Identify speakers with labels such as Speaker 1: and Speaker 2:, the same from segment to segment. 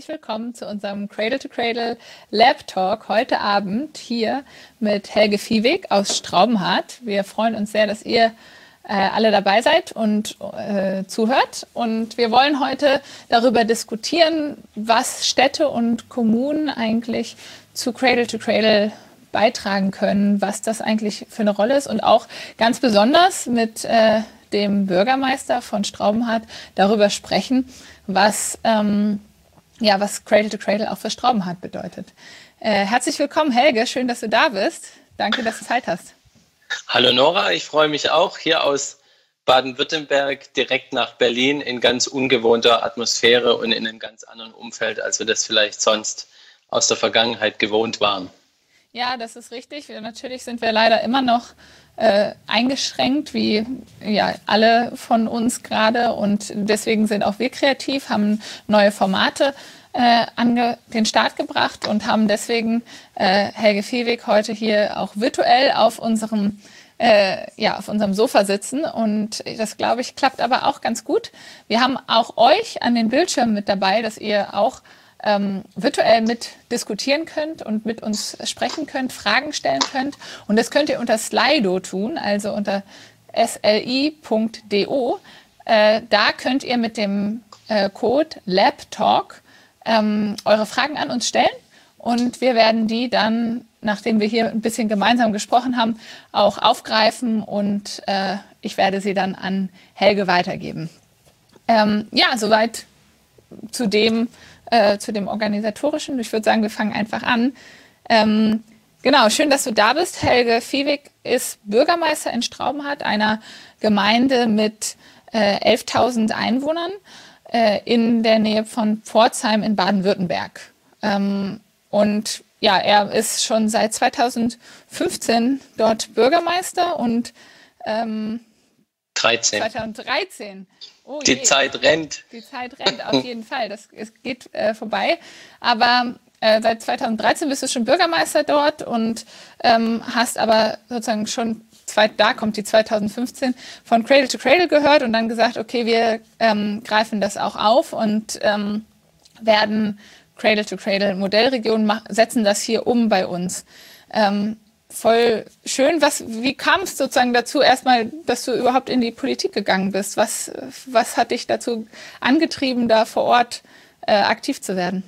Speaker 1: herzlich willkommen zu unserem Cradle to Cradle Lab Talk heute Abend hier mit Helge Viehweg aus Straubenhardt. Wir freuen uns sehr, dass ihr alle dabei seid und zuhört. Und wir wollen heute darüber diskutieren, was Städte und Kommunen eigentlich zu Cradle to Cradle beitragen können, was das eigentlich für eine Rolle ist und auch ganz besonders mit dem Bürgermeister von Straubenhardt darüber sprechen, was Cradle to Cradle auch für Straubenhardt bedeutet. Herzlich willkommen, Helge. Schön, dass du da bist. Danke, dass du Zeit hast.
Speaker 2: Hallo Nora, ich freue mich auch, hier aus Baden-Württemberg direkt nach Berlin in ganz ungewohnter Atmosphäre und in einem ganz anderen Umfeld, als wir das vielleicht sonst aus der Vergangenheit gewohnt waren.
Speaker 1: Ja, das ist richtig. Natürlich sind wir leider immer noch eingeschränkt, wie ja alle von uns gerade. Und deswegen sind auch wir kreativ, haben neue Formate an den Start gebracht und haben deswegen Helge Viehweg heute hier auch virtuell auf unserem Sofa sitzen. Und das, glaube ich, klappt aber auch ganz gut. Wir haben auch euch an den Bildschirmen mit dabei, dass ihr auch virtuell mit diskutieren könnt und mit uns sprechen könnt, Fragen stellen könnt. Und das könnt ihr unter Slido tun, also unter sli.do. Da könnt ihr mit dem Code LabTalk eure Fragen an uns stellen. Und wir werden die dann, nachdem wir hier ein bisschen gemeinsam gesprochen haben, auch aufgreifen. Und ich werde sie dann an Helge weitergeben. Soweit zu dem Organisatorischen. Ich würde sagen, wir fangen einfach an. Genau, schön, dass du da bist. Helge Viehweg ist Bürgermeister in Straubenhardt, einer Gemeinde mit 11.000 Einwohnern in der Nähe von Pforzheim in Baden-Württemberg. Und ja, er ist schon seit 2015 dort Bürgermeister und 2013. Oh
Speaker 2: die Zeit rennt.
Speaker 1: Die Zeit rennt, auf jeden Fall. Es geht vorbei. Aber seit 2013 bist du schon Bürgermeister dort und hast aber sozusagen schon, da kommt die 2015, von Cradle to Cradle gehört und dann gesagt, okay, wir greifen das auch auf und werden Cradle to Cradle Modellregion, setzen das hier um bei uns. Voll schön. Wie kam es sozusagen dazu, erstmal, dass du überhaupt in die Politik gegangen bist? Was hat dich dazu angetrieben, da vor Ort aktiv zu werden?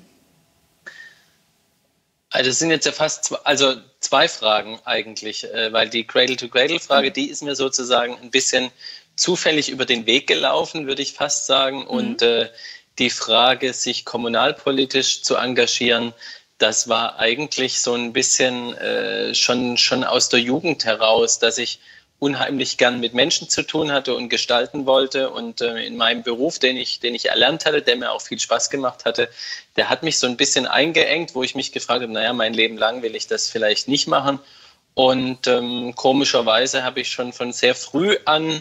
Speaker 2: Also es sind jetzt ja fast zwei Fragen eigentlich, weil die Cradle-to-Cradle-Frage, die ist mir sozusagen ein bisschen zufällig über den Weg gelaufen, würde ich fast sagen. Und die Frage, sich kommunalpolitisch zu engagieren, das war eigentlich so ein bisschen schon aus der Jugend heraus, dass ich unheimlich gern mit Menschen zu tun hatte und gestalten wollte. Und in meinem Beruf, den ich erlernt hatte, der mir auch viel Spaß gemacht hatte, der hat mich so ein bisschen eingeengt, wo ich mich gefragt habe, mein Leben lang will ich das vielleicht nicht machen. Und komischerweise habe ich schon von sehr früh an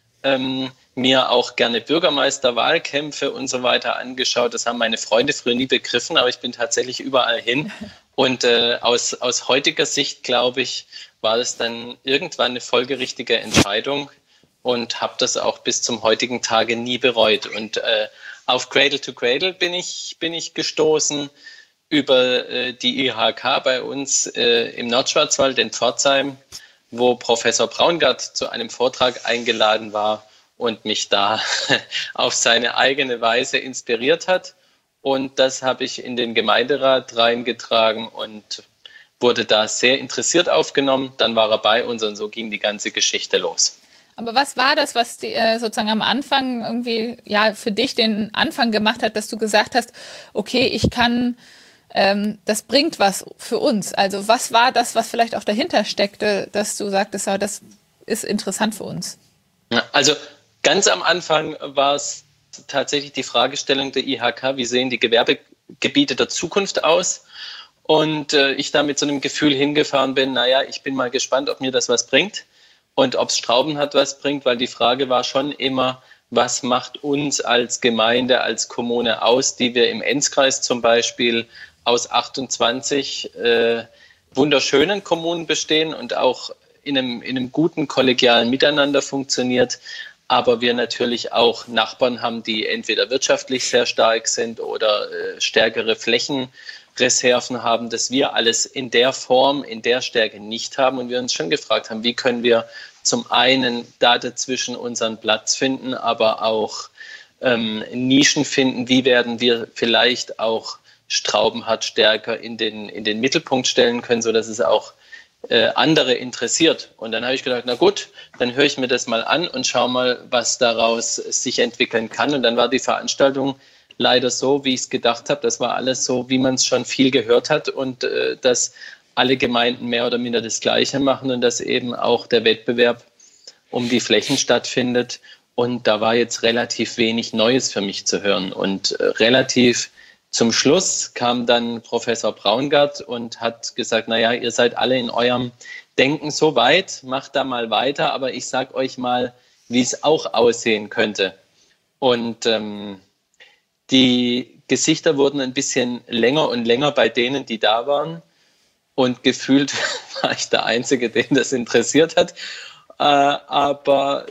Speaker 2: mir auch gerne Bürgermeisterwahlkämpfe und so weiter angeschaut. Das haben meine Freunde früher nie begriffen, aber ich bin tatsächlich überall hin. Und aus heutiger Sicht, glaube ich, war das dann irgendwann eine folgerichtige Entscheidung und habe das auch bis zum heutigen Tage nie bereut. Und auf Cradle to Cradle bin ich gestoßen über die IHK bei uns im Nordschwarzwald in Pforzheim, wo Professor Braungart zu einem Vortrag eingeladen war und mich da auf seine eigene Weise inspiriert hat. Und das habe ich in den Gemeinderat reingetragen und wurde da sehr interessiert aufgenommen. Dann war er bei uns und so ging die ganze Geschichte los.
Speaker 1: Aber was war das, was sozusagen am Anfang irgendwie für dich den Anfang gemacht hat, dass du gesagt hast, okay, ich kann, das bringt was für uns. Also was war das, was vielleicht auch dahinter steckte, dass du sagtest, das ist interessant für uns?
Speaker 2: Also ganz am Anfang war es tatsächlich die Fragestellung der IHK, wie sehen die Gewerbegebiete der Zukunft aus? Und ich da mit so einem Gefühl hingefahren bin, ich bin mal gespannt, ob mir das was bringt und ob es Straubenhardt was bringt, weil die Frage war schon immer, was macht uns als Gemeinde, als Kommune aus, die wir im Enzkreis zum Beispiel aus 28 wunderschönen Kommunen bestehen und auch in einem guten kollegialen Miteinander funktioniert. aber wir natürlich auch Nachbarn haben, die entweder wirtschaftlich sehr stark sind oder stärkere Flächenreserven haben, dass wir alles in der Form, in der Stärke nicht haben und wir uns schon gefragt haben, wie können wir zum einen da dazwischen unseren Platz finden, aber auch Nischen finden, wie werden wir vielleicht auch Straubenhardt stärker in den Mittelpunkt stellen können, sodass es auch andere interessiert. Und dann habe ich gedacht, na gut, dann höre ich mir das mal an und schaue mal, was daraus sich entwickeln kann. Und dann war die Veranstaltung leider so, wie ich es gedacht habe. Das war alles so, wie man es schon viel gehört hat und dass alle Gemeinden mehr oder minder das Gleiche machen und dass eben auch der Wettbewerb um die Flächen stattfindet. Und da war jetzt relativ wenig Neues für mich zu hören. Und relativ zum Schluss kam dann Professor Braungart und hat gesagt, naja, ihr seid alle in eurem Denken so weit, macht da mal weiter, aber ich sage euch mal, wie es auch aussehen könnte. Und die Gesichter wurden ein bisschen länger und länger bei denen, die da waren. Und gefühlt war ich der Einzige, den das interessiert hat. Aber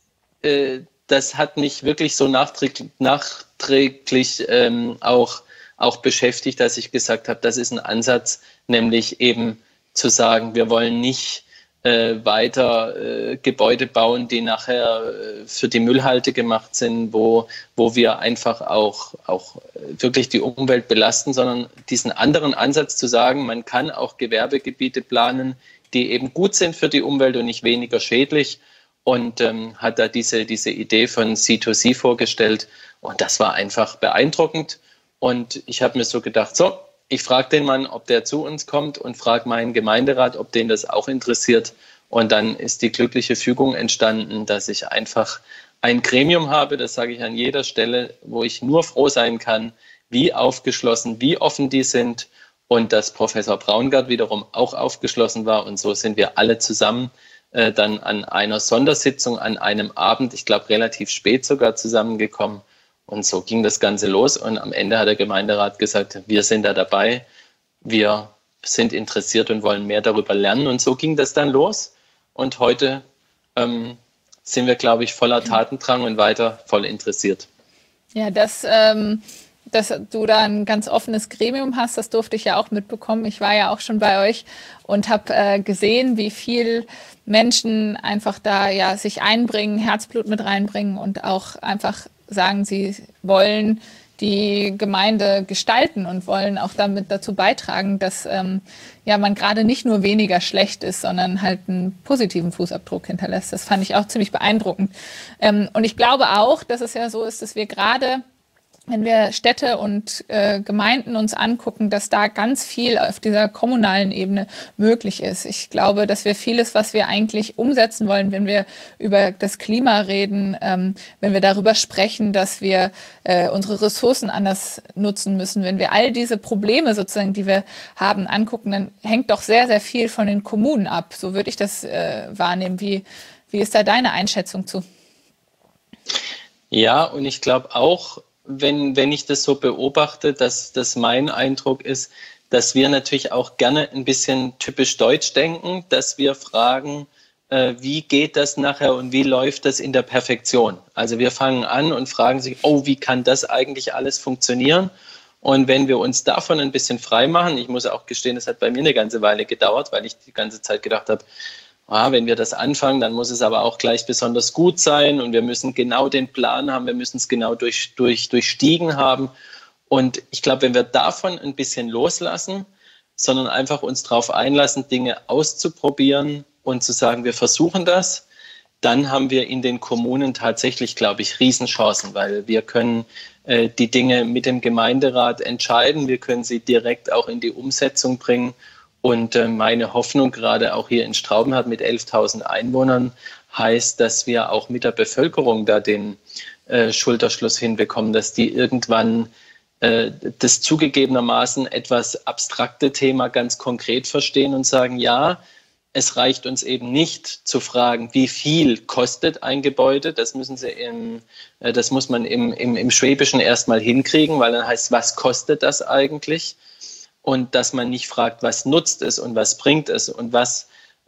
Speaker 2: das hat mich wirklich so nachträglich auch beschäftigt, dass ich gesagt habe, das ist ein Ansatz, nämlich eben zu sagen, wir wollen nicht weiter Gebäude bauen, die nachher für die Müllhalde gemacht sind, wo wir einfach auch wirklich die Umwelt belasten, sondern diesen anderen Ansatz zu sagen, man kann auch Gewerbegebiete planen, die eben gut sind für die Umwelt und nicht weniger schädlich. Und hat da diese Idee von C2C vorgestellt. Und das war einfach beeindruckend. Und ich habe mir so gedacht, so, ich frage den Mann, ob der zu uns kommt und frage meinen Gemeinderat, ob den das auch interessiert. Und dann ist die glückliche Fügung entstanden, dass ich einfach ein Gremium habe, das sage ich an jeder Stelle, wo ich nur froh sein kann, wie aufgeschlossen, wie offen die sind. Und dass Professor Braungart wiederum auch aufgeschlossen war. Und so sind wir alle zusammen dann an einer Sondersitzung, an einem Abend, ich glaube relativ spät sogar zusammengekommen. Und so ging das Ganze los. Und am Ende hat der Gemeinderat gesagt, wir sind da dabei, wir sind interessiert und wollen mehr darüber lernen. Und so ging das dann los. Und heute sind wir, glaube ich, voller Tatendrang und weiter voll interessiert.
Speaker 1: Ja, dass du da ein ganz offenes Gremium hast, das durfte ich ja auch mitbekommen. Ich war ja auch schon bei euch und habe gesehen, wie viel Menschen einfach da ja sich einbringen, Herzblut mit reinbringen und auch einfach sagen, sie wollen die Gemeinde gestalten und wollen auch damit dazu beitragen, dass man gerade nicht nur weniger schlecht ist, sondern halt einen positiven Fußabdruck hinterlässt. Das fand ich auch ziemlich beeindruckend. Und ich glaube auch, dass es ja so ist, dass wir gerade, wenn wir Städte und Gemeinden uns angucken, dass da ganz viel auf dieser kommunalen Ebene möglich ist. Ich glaube, dass wir vieles, was wir eigentlich umsetzen wollen, wenn wir über das Klima reden, wenn wir darüber sprechen, dass wir unsere Ressourcen anders nutzen müssen, wenn wir all diese Probleme sozusagen, die wir haben, angucken, dann hängt doch sehr, sehr viel von den Kommunen ab. So würde ich das wahrnehmen. Wie ist da deine Einschätzung zu?
Speaker 2: Ja, und ich glaube auch, wenn ich das so beobachte, dass das mein Eindruck ist, dass wir natürlich auch gerne ein bisschen typisch deutsch denken, dass wir fragen, wie geht das nachher und wie läuft das in der Perfektion? Also wir fangen an und fragen sich, oh, wie kann das eigentlich alles funktionieren? Und wenn wir uns davon ein bisschen frei machen, ich muss auch gestehen, das hat bei mir eine ganze Weile gedauert, weil ich die ganze Zeit gedacht habe, wenn wir das anfangen, dann muss es aber auch gleich besonders gut sein und wir müssen genau den Plan haben, wir müssen es genau durchstiegen haben. Und ich glaube, wenn wir davon ein bisschen loslassen, sondern einfach uns darauf einlassen, Dinge auszuprobieren und zu sagen, wir versuchen das, dann haben wir in den Kommunen tatsächlich, glaube ich, Riesenchancen, weil wir können die Dinge mit dem Gemeinderat entscheiden, wir können sie direkt auch in die Umsetzung bringen. Und meine Hoffnung, gerade auch hier in Straubenhardt mit 11.000 Einwohnern, heißt, dass wir auch mit der Bevölkerung da den Schulterschluss hinbekommen, dass die irgendwann das zugegebenermaßen etwas abstrakte Thema ganz konkret verstehen und sagen, ja, es reicht uns eben nicht zu fragen, wie viel kostet ein Gebäude. Das muss man im Schwäbischen erstmal hinkriegen, weil dann heißt, was kostet das eigentlich? Und dass man nicht fragt, was nutzt es und was bringt es und was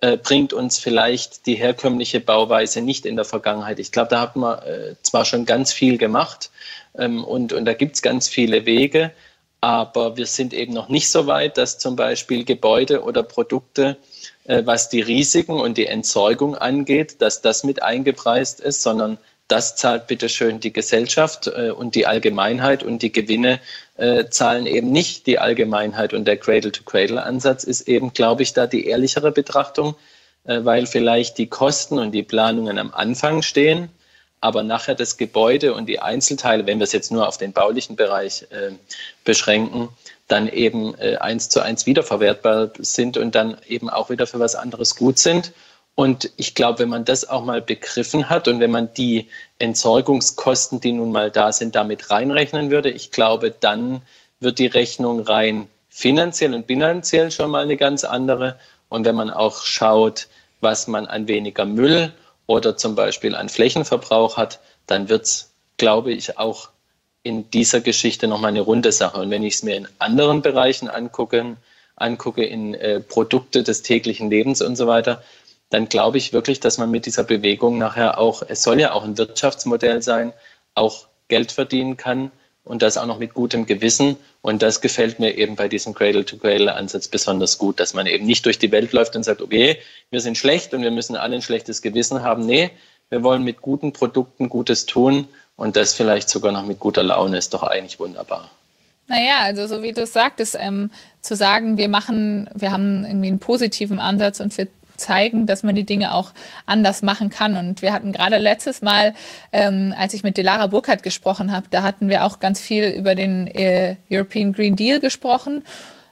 Speaker 2: bringt uns vielleicht die herkömmliche Bauweise nicht in der Vergangenheit. Ich glaube, da hat man zwar schon ganz viel gemacht und da gibt es ganz viele Wege, aber wir sind eben noch nicht so weit, dass zum Beispiel Gebäude oder Produkte, was die Risiken und die Entsorgung angeht, dass das mit eingepreist ist, sondern das zahlt bitteschön die Gesellschaft und die Allgemeinheit, und die Gewinne zahlen eben nicht die Allgemeinheit. Und der Cradle-to-Cradle-Ansatz ist eben, glaube ich, da die ehrlichere Betrachtung, weil vielleicht die Kosten und die Planungen am Anfang stehen, aber nachher das Gebäude und die Einzelteile, wenn wir es jetzt nur auf den baulichen Bereich beschränken, dann eben 1:1 wiederverwertbar sind und dann eben auch wieder für was anderes gut sind. Und ich glaube, wenn man das auch mal begriffen hat und wenn man die Entsorgungskosten, die nun mal da sind, damit reinrechnen würde, ich glaube, dann wird die Rechnung rein finanziell und bilanziell schon mal eine ganz andere. Und wenn man auch schaut, was man an weniger Müll oder zum Beispiel an Flächenverbrauch hat, dann wird es, glaube ich, auch in dieser Geschichte nochmal eine runde Sache. Und wenn ich es mir in anderen Bereichen angucke in Produkte des täglichen Lebens und so weiter, dann glaube ich wirklich, dass man mit dieser Bewegung nachher auch, es soll ja auch ein Wirtschaftsmodell sein, auch Geld verdienen kann und das auch noch mit gutem Gewissen. Und das gefällt mir eben bei diesem Cradle-to-Cradle-Ansatz besonders gut, dass man eben nicht durch die Welt läuft und sagt, okay, wir sind schlecht und wir müssen alle ein schlechtes Gewissen haben. Nee, wir wollen mit guten Produkten Gutes tun, und das vielleicht sogar noch mit guter Laune ist doch eigentlich wunderbar.
Speaker 1: Naja, also so wie du es sagtest, zu sagen, wir haben irgendwie einen positiven Ansatz und wir zeigen, dass man die Dinge auch anders machen kann. Und wir hatten gerade letztes Mal, als ich mit Delara Burkhardt gesprochen habe, da hatten wir auch ganz viel über den European Green Deal gesprochen.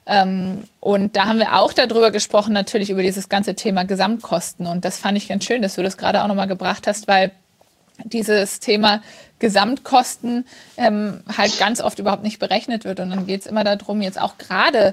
Speaker 1: Und da haben wir auch darüber gesprochen, natürlich über dieses ganze Thema Gesamtkosten. Und das fand ich ganz schön, dass du das gerade auch nochmal gebracht hast, weil dieses Thema Gesamtkosten halt ganz oft überhaupt nicht berechnet wird. Und dann geht es immer darum, jetzt auch gerade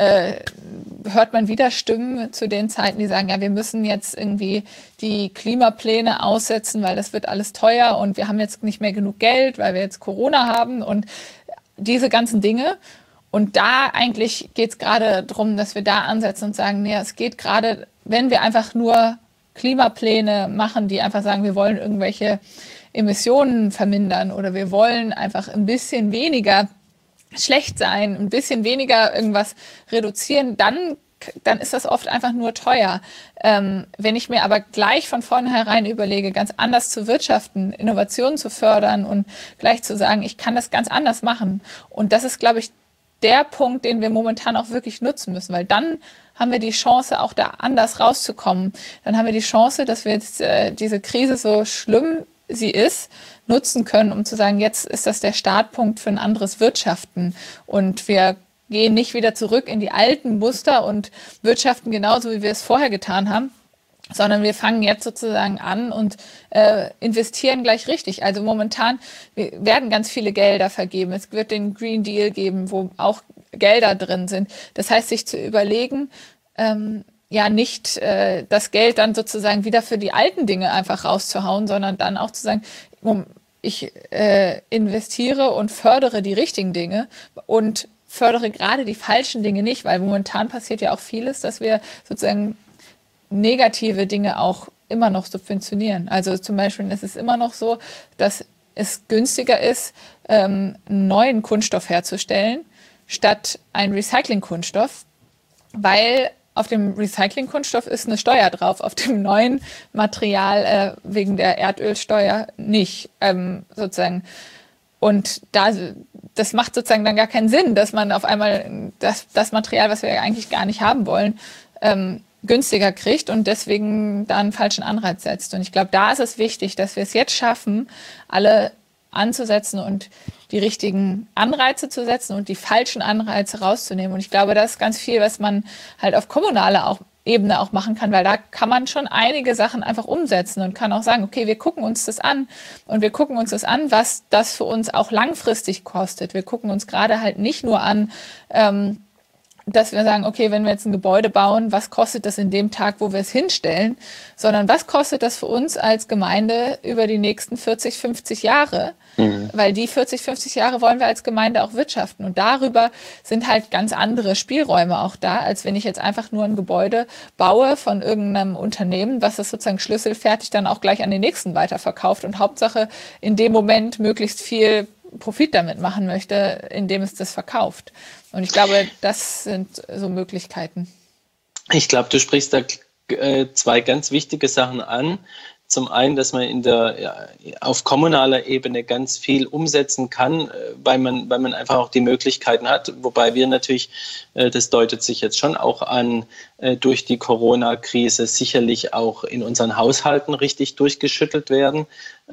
Speaker 1: hört man wieder Stimmen zu den Zeiten, die sagen, ja, wir müssen jetzt irgendwie die Klimapläne aussetzen, weil das wird alles teuer und wir haben jetzt nicht mehr genug Geld, weil wir jetzt Corona haben und diese ganzen Dinge. Und da eigentlich geht es gerade darum, dass wir da ansetzen und sagen, nee, es geht gerade, wenn wir einfach nur Klimapläne machen, die einfach sagen, wir wollen irgendwelche Emissionen vermindern oder wir wollen einfach ein bisschen weniger schlecht sein, ein bisschen weniger irgendwas reduzieren, dann ist das oft einfach nur teuer. Wenn ich mir aber gleich von vornherein überlege, ganz anders zu wirtschaften, Innovationen zu fördern und gleich zu sagen, ich kann das ganz anders machen. Und das ist, glaube ich, der Punkt, den wir momentan auch wirklich nutzen müssen, weil dann haben wir die Chance, auch da anders rauszukommen. Dann haben wir die Chance, dass wir jetzt diese Krise, so schlimm sie ist, nutzen können, um zu sagen, jetzt ist das der Startpunkt für ein anderes Wirtschaften. Und wir gehen nicht wieder zurück in die alten Muster und wirtschaften genauso, wie wir es vorher getan haben, sondern wir fangen jetzt sozusagen an und investieren gleich richtig. Also momentan werden ganz viele Gelder vergeben. Es wird den Green Deal geben, wo auch Gelder drin sind. Das heißt, sich zu überlegen, ja nicht das Geld dann sozusagen wieder für die alten Dinge einfach rauszuhauen, sondern dann auch zu sagen, ich investiere und fördere die richtigen Dinge und fördere gerade die falschen Dinge nicht, weil momentan passiert ja auch vieles, dass wir sozusagen negative Dinge auch immer noch subventionieren. Also zum Beispiel ist es immer noch so, dass es günstiger ist, einen neuen Kunststoff herzustellen, statt einen Recycling-Kunststoff, weil auf dem Recycling-Kunststoff ist eine Steuer drauf, auf dem neuen Material wegen der Erdölsteuer nicht, sozusagen. Und das macht sozusagen dann gar keinen Sinn, dass man auf einmal das Material, was wir eigentlich gar nicht haben wollen, günstiger kriegt und deswegen da einen falschen Anreiz setzt. Und ich glaube, da ist es wichtig, dass wir es jetzt schaffen, alle anzusetzen und die richtigen Anreize zu setzen und die falschen Anreize rauszunehmen. Und ich glaube, das ist ganz viel, was man halt auf kommunaler Ebene auch machen kann, weil da kann man schon einige Sachen einfach umsetzen und kann auch sagen, okay, wir gucken uns das an und wir gucken uns das an, was das für uns auch langfristig kostet. Wir gucken uns gerade halt nicht nur an, dass wir sagen, okay, wenn wir jetzt ein Gebäude bauen, was kostet das in dem Tag, wo wir es hinstellen, sondern was kostet das für uns als Gemeinde über die nächsten 40, 50 Jahre? Weil die 40, 50 Jahre wollen wir als Gemeinde auch wirtschaften. Und darüber sind halt ganz andere Spielräume auch da, als wenn ich jetzt einfach nur ein Gebäude baue von irgendeinem Unternehmen, was das sozusagen schlüsselfertig dann auch gleich an den nächsten weiterverkauft und Hauptsache in dem Moment möglichst viel Profit damit machen möchte, indem es das verkauft. Und ich glaube, das sind so Möglichkeiten.
Speaker 2: Ich glaube, du sprichst da zwei ganz wichtige Sachen an. Zum einen, dass man auf kommunaler Ebene ganz viel umsetzen kann, weil man einfach auch die Möglichkeiten hat. Wobei wir natürlich, das deutet sich jetzt schon auch an, durch die Corona-Krise sicherlich auch in unseren Haushalten richtig durchgeschüttelt werden.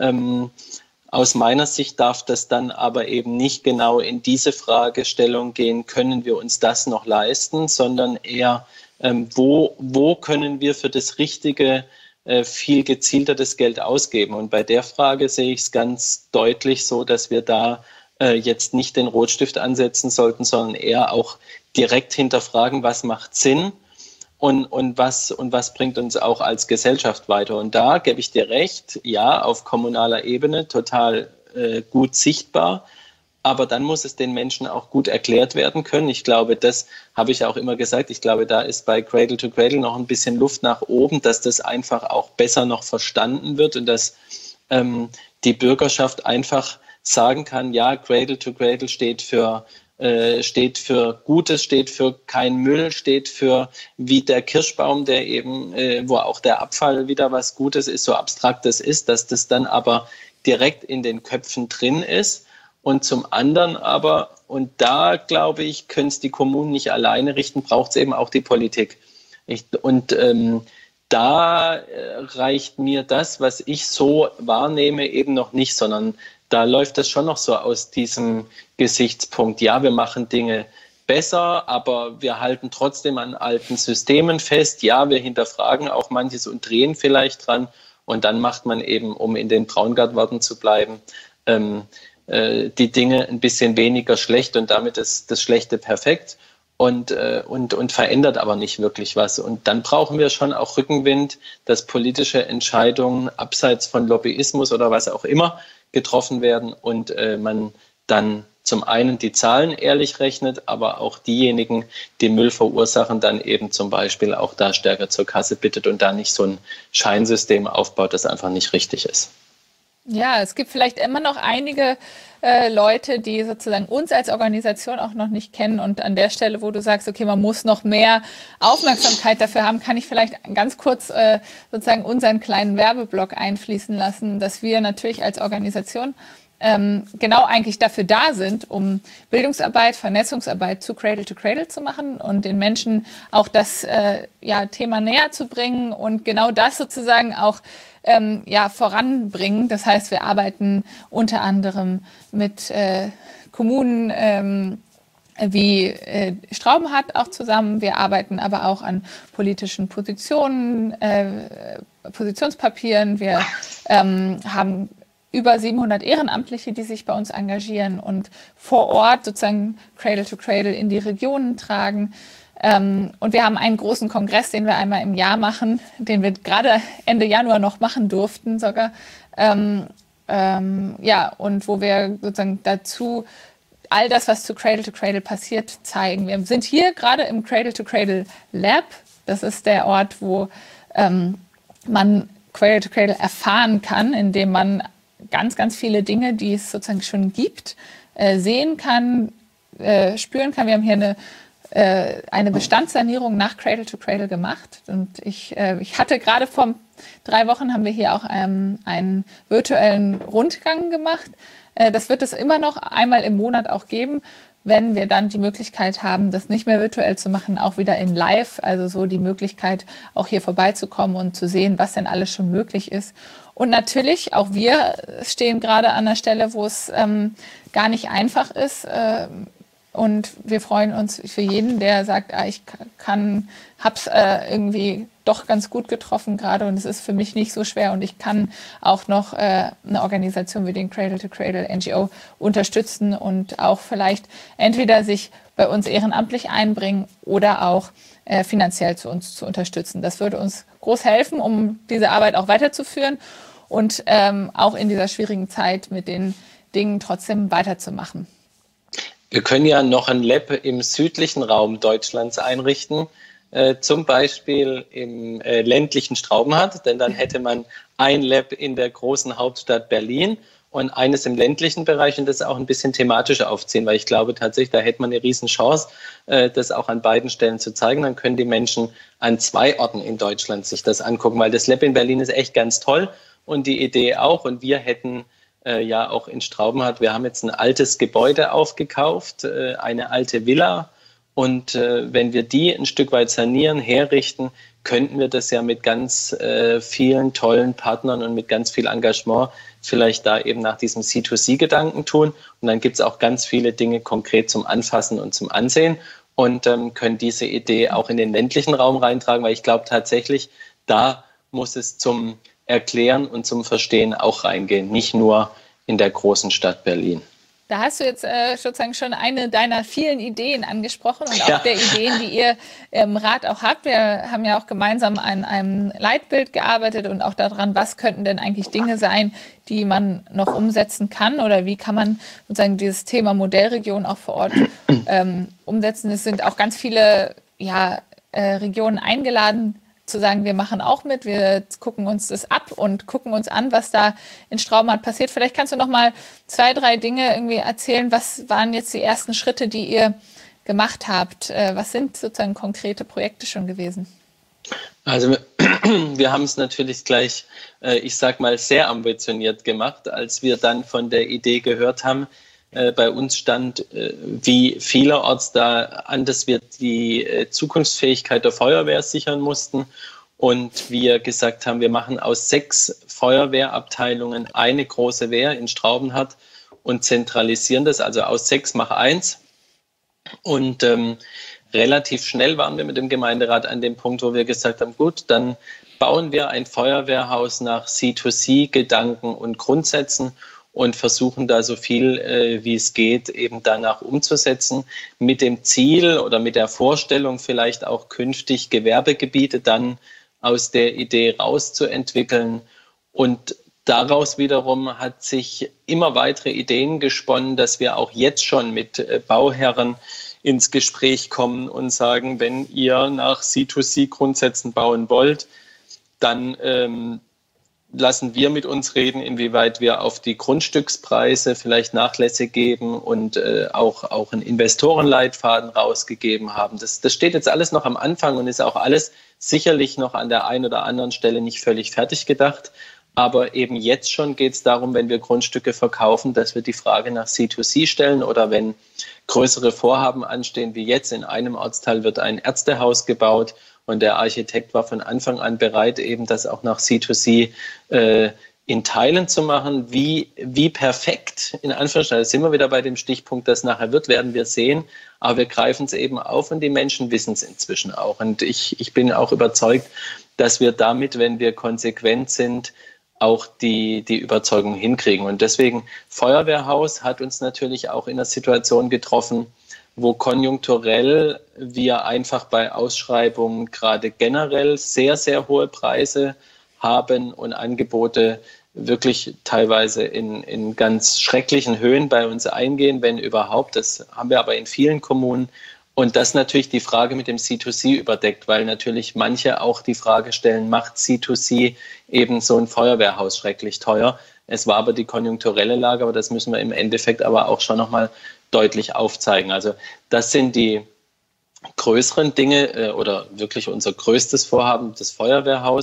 Speaker 2: Aus meiner Sicht darf das dann aber eben nicht genau in diese Fragestellung gehen, können wir uns das noch leisten, sondern eher, wo können wir für das Richtige viel gezielter das Geld ausgeben. Und bei der Frage sehe ich es ganz deutlich so, dass wir da jetzt nicht den Rotstift ansetzen sollten, sondern eher auch direkt hinterfragen, was macht Sinn und was bringt uns auch als Gesellschaft weiter. Und da gebe ich dir recht, ja, auf kommunaler Ebene total gut sichtbar. Aber dann muss es den Menschen auch gut erklärt werden können. Ich glaube, das habe ich auch immer gesagt. Ich glaube, da ist bei Cradle to Cradle noch ein bisschen Luft nach oben, dass das einfach auch besser noch verstanden wird und dass die Bürgerschaft einfach sagen kann, ja, Cradle to Cradle steht für Gutes, steht für kein Müll, steht für wie der Kirschbaum, der eben, wo auch der Abfall wieder was Gutes ist, so abstrakt das ist, dass das dann aber direkt in den Köpfen drin ist. Und zum anderen aber, und da glaube ich, können es die Kommunen nicht alleine richten, braucht es eben auch die Politik. Da reicht mir das, was ich so wahrnehme, eben noch nicht, sondern da läuft das schon noch so aus diesem Gesichtspunkt. Ja, wir machen Dinge besser, aber wir halten trotzdem an alten Systemen fest. Ja, wir hinterfragen auch manches und drehen vielleicht dran. Und dann macht man eben, um in den Braungart-Worten zu bleiben, die Dinge ein bisschen weniger schlecht und damit ist das Schlechte perfekt und verändert aber nicht wirklich was. Und dann brauchen wir schon auch Rückenwind, dass politische Entscheidungen abseits von Lobbyismus oder was auch immer getroffen werden und man dann zum einen die Zahlen ehrlich rechnet, aber auch diejenigen, die Müll verursachen, dann eben zum Beispiel auch da stärker zur Kasse bittet und da nicht so ein Scheinsystem aufbaut, das einfach nicht richtig ist.
Speaker 1: Ja, es gibt vielleicht immer noch einige Leute, die sozusagen uns als Organisation auch noch nicht kennen. Und an der Stelle, wo du sagst, okay, man muss noch mehr Aufmerksamkeit dafür haben, kann ich vielleicht ganz kurz sozusagen unseren kleinen Werbeblock einfließen lassen, dass wir natürlich als Organisation genau eigentlich dafür da sind, um Bildungsarbeit, Vernetzungsarbeit zu Cradle to Cradle zu machen und den Menschen auch das Thema näher zu bringen und genau das sozusagen auch voranbringen. Das heißt, wir arbeiten unter anderem mit Kommunen wie Straubenhardt auch zusammen. Wir arbeiten aber auch an politischen Positionen, Positionspapieren. Wir haben über 700 Ehrenamtliche, die sich bei uns engagieren und vor Ort sozusagen Cradle to Cradle in die Regionen tragen. Und wir haben einen großen Kongress, den wir einmal im Jahr machen, den wir gerade Ende Januar noch machen durften sogar. Und wo wir sozusagen dazu all das, was zu Cradle to Cradle passiert, zeigen. Wir sind hier gerade im Cradle to Cradle Lab. Das ist der Ort, wo man Cradle to Cradle erfahren kann, indem man ganz, ganz viele Dinge, die es sozusagen schon gibt, sehen kann, spüren kann. Wir haben hier eine Bestandssanierung nach Cradle to Cradle gemacht. Und ich hatte gerade vor 3 Wochen haben wir hier auch einen virtuellen Rundgang gemacht. Das wird es immer noch einmal im Monat auch geben, wenn wir dann die Möglichkeit haben, das nicht mehr virtuell zu machen, auch wieder in live, also so die Möglichkeit, auch hier vorbeizukommen und zu sehen, was denn alles schon möglich ist. Und natürlich, auch wir stehen gerade an der Stelle, wo es gar nicht einfach ist, Und wir freuen uns für jeden, der sagt, ich hab's irgendwie doch ganz gut getroffen gerade und es ist für mich nicht so schwer und ich kann auch noch eine Organisation wie den Cradle to Cradle NGO unterstützen und auch vielleicht entweder sich bei uns ehrenamtlich einbringen oder auch finanziell zu uns zu unterstützen. Das würde uns groß helfen, um diese Arbeit auch weiterzuführen und auch in dieser schwierigen Zeit mit den Dingen trotzdem weiterzumachen.
Speaker 2: Wir können ja noch ein Lab im südlichen Raum Deutschlands einrichten, zum Beispiel im ländlichen Straubenhardt, denn dann hätte man ein Lab in der großen Hauptstadt Berlin und eines im ländlichen Bereich und das auch ein bisschen thematisch aufziehen, weil ich glaube tatsächlich, da hätte man eine Riesenchance, das auch an beiden Stellen zu zeigen. Dann können die Menschen an 2 Orten in Deutschland sich das angucken, weil das Lab in Berlin ist echt ganz toll und die Idee auch. Und wir hätten ja auch in Straubenhardt, wir haben jetzt ein altes Gebäude aufgekauft, eine alte Villa. Und wenn wir die ein Stück weit sanieren, herrichten, könnten wir das ja mit ganz vielen tollen Partnern und mit ganz viel Engagement vielleicht da eben nach diesem C2C-Gedanken tun. Und dann gibt es auch ganz viele Dinge konkret zum Anfassen und zum Ansehen und können diese Idee auch in den ländlichen Raum reintragen, weil ich glaube tatsächlich, da muss es zum Erklären und zum Verstehen auch reingehen, nicht nur in der großen Stadt Berlin.
Speaker 1: Da hast du jetzt sozusagen schon eine deiner vielen Ideen angesprochen und auch der Ideen, die ihr im Rat auch habt. Wir haben ja auch gemeinsam an einem Leitbild gearbeitet und auch daran, was könnten denn eigentlich Dinge sein, die man noch umsetzen kann oder wie kann man sozusagen dieses Thema Modellregion auch vor Ort umsetzen. Es sind auch ganz viele Regionen eingeladen, zu sagen, wir machen auch mit, wir gucken uns das ab und gucken uns an, was da in Straubenhardt passiert. Vielleicht kannst du noch mal 2, 3 Dinge irgendwie erzählen. Was waren jetzt die ersten Schritte, die ihr gemacht habt? Was sind sozusagen konkrete Projekte schon gewesen?
Speaker 2: Also wir haben es natürlich gleich, ich sag mal, sehr ambitioniert gemacht, als wir dann von der Idee gehört haben. Bei uns stand wie vielerorts da an, dass wir die Zukunftsfähigkeit der Feuerwehr sichern mussten und wir gesagt haben, wir machen aus 6 Feuerwehrabteilungen eine große Wehr in Straubenhardt und zentralisieren das, also aus 6 mach 1. Und relativ schnell waren wir mit dem Gemeinderat an dem Punkt, wo wir gesagt haben, gut, dann bauen wir ein Feuerwehrhaus nach C2C-Gedanken und Grundsätzen und versuchen da so viel, wie es geht, eben danach umzusetzen, mit dem Ziel oder mit der Vorstellung vielleicht auch künftig Gewerbegebiete dann aus der Idee rauszuentwickeln. Und daraus wiederum hat sich immer weitere Ideen gesponnen, dass wir auch jetzt schon mit Bauherren ins Gespräch kommen und sagen, wenn ihr nach C2C-Grundsätzen bauen wollt, dann lassen wir mit uns reden, inwieweit wir auf die Grundstückspreise vielleicht Nachlässe geben und auch einen Investorenleitfaden rausgegeben haben. Das steht jetzt alles noch am Anfang und ist auch alles sicherlich noch an der einen oder anderen Stelle nicht völlig fertig gedacht. Aber eben jetzt schon geht es darum, wenn wir Grundstücke verkaufen, dass wir die Frage nach C2C stellen oder wenn größere Vorhaben anstehen, wie jetzt in einem Ortsteil wird ein Ärztehaus gebaut und der Architekt war von Anfang an bereit, eben das auch nach C2C in Teilen zu machen. Wie perfekt, in Anführungszeichen, sind wir wieder bei dem Stichpunkt, das nachher wird, werden wir sehen. Aber wir greifen es eben auf und die Menschen wissen es inzwischen auch. Und ich bin auch überzeugt, dass wir damit, wenn wir konsequent sind, auch die Überzeugung hinkriegen. Und deswegen, Feuerwehrhaus hat uns natürlich auch in einer Situation getroffen, wo konjunkturell wir einfach bei Ausschreibungen gerade generell sehr, sehr hohe Preise haben und Angebote wirklich teilweise in ganz schrecklichen Höhen bei uns eingehen, wenn überhaupt. Das haben wir aber in vielen Kommunen. Und das natürlich die Frage mit dem C2C überdeckt, weil natürlich manche auch die Frage stellen, macht C2C eben so ein Feuerwehrhaus schrecklich teuer? Es war aber die konjunkturelle Lage, aber das müssen wir im Endeffekt aber auch schon nochmal deutlich aufzeigen. Also das sind die größeren Dinge oder wirklich unser größtes Vorhaben, das Feuerwehrhaus.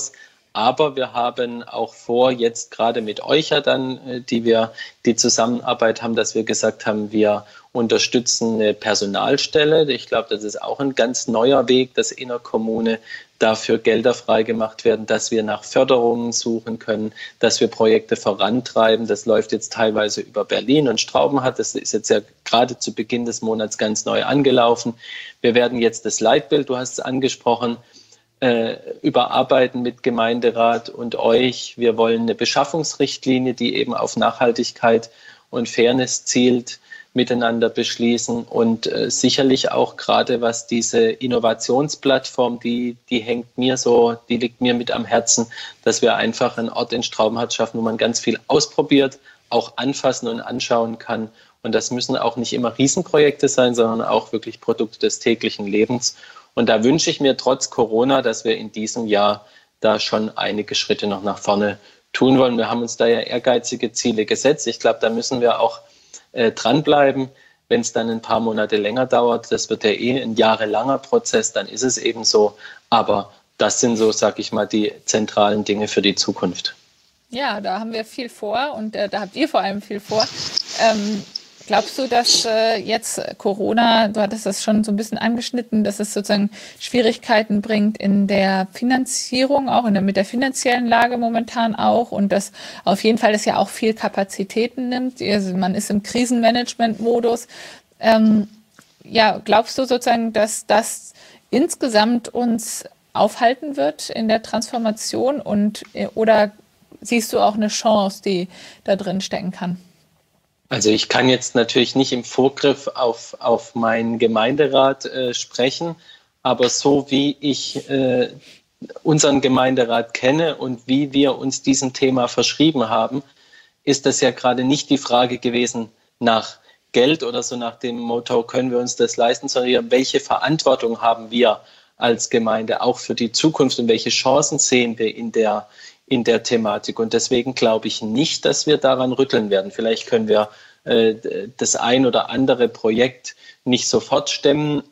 Speaker 2: Aber wir haben auch vor, jetzt gerade mit euch ja dann, die Zusammenarbeit haben, dass wir gesagt haben, wir unterstützen eine Personalstelle. Ich glaube, das ist auch ein ganz neuer Weg, dass in der Kommune dafür Gelder freigemacht werden, dass wir nach Förderungen suchen können, dass wir Projekte vorantreiben. Das läuft jetzt teilweise über Berlin und Straubenhardt. Das ist jetzt ja gerade zu Beginn des Monats ganz neu angelaufen. Wir werden jetzt das Leitbild, du hast es angesprochen, überarbeiten mit Gemeinderat und euch. Wir wollen eine Beschaffungsrichtlinie, die eben auf Nachhaltigkeit und Fairness zielt, miteinander beschließen und sicherlich auch gerade was diese Innovationsplattform, die liegt mir mit am Herzen, dass wir einfach einen Ort in Straubenhardt schaffen, wo man ganz viel ausprobiert, auch anfassen und anschauen kann. Und das müssen auch nicht immer Riesenprojekte sein, sondern auch wirklich Produkte des täglichen Lebens. Und da wünsche ich mir trotz Corona, dass wir in diesem Jahr da schon einige Schritte noch nach vorne tun wollen. Wir haben uns da ja ehrgeizige Ziele gesetzt. Ich glaube, da müssen wir auch dranbleiben. Wenn es dann ein paar Monate länger dauert, das wird ja ein jahrelanger Prozess, dann ist es eben so. Aber das sind so, sag ich mal, die zentralen Dinge für die Zukunft.
Speaker 1: Ja, da haben wir viel vor und da habt ihr vor allem viel vor. Glaubst du, dass jetzt Corona, du hattest das schon so ein bisschen angeschnitten, dass es sozusagen Schwierigkeiten bringt in der Finanzierung, auch mit der finanziellen Lage momentan auch und dass auf jeden Fall das ja auch viel Kapazitäten nimmt. Also man ist im Krisenmanagement-Modus. Glaubst du sozusagen, dass das insgesamt uns aufhalten wird in der Transformation oder siehst du auch eine Chance, die da drin stecken kann?
Speaker 2: Also ich kann jetzt natürlich nicht im Vorgriff auf meinen Gemeinderat sprechen, aber so wie ich unseren Gemeinderat kenne und wie wir uns diesem Thema verschrieben haben, ist das ja gerade nicht die Frage gewesen nach Geld oder so nach dem Motto, können wir uns das leisten, sondern welche Verantwortung haben wir als Gemeinde auch für die Zukunft und welche Chancen sehen wir in der Thematik. Und deswegen glaube ich nicht, dass wir daran rütteln werden. Vielleicht können wir das ein oder andere Projekt nicht sofort stemmen,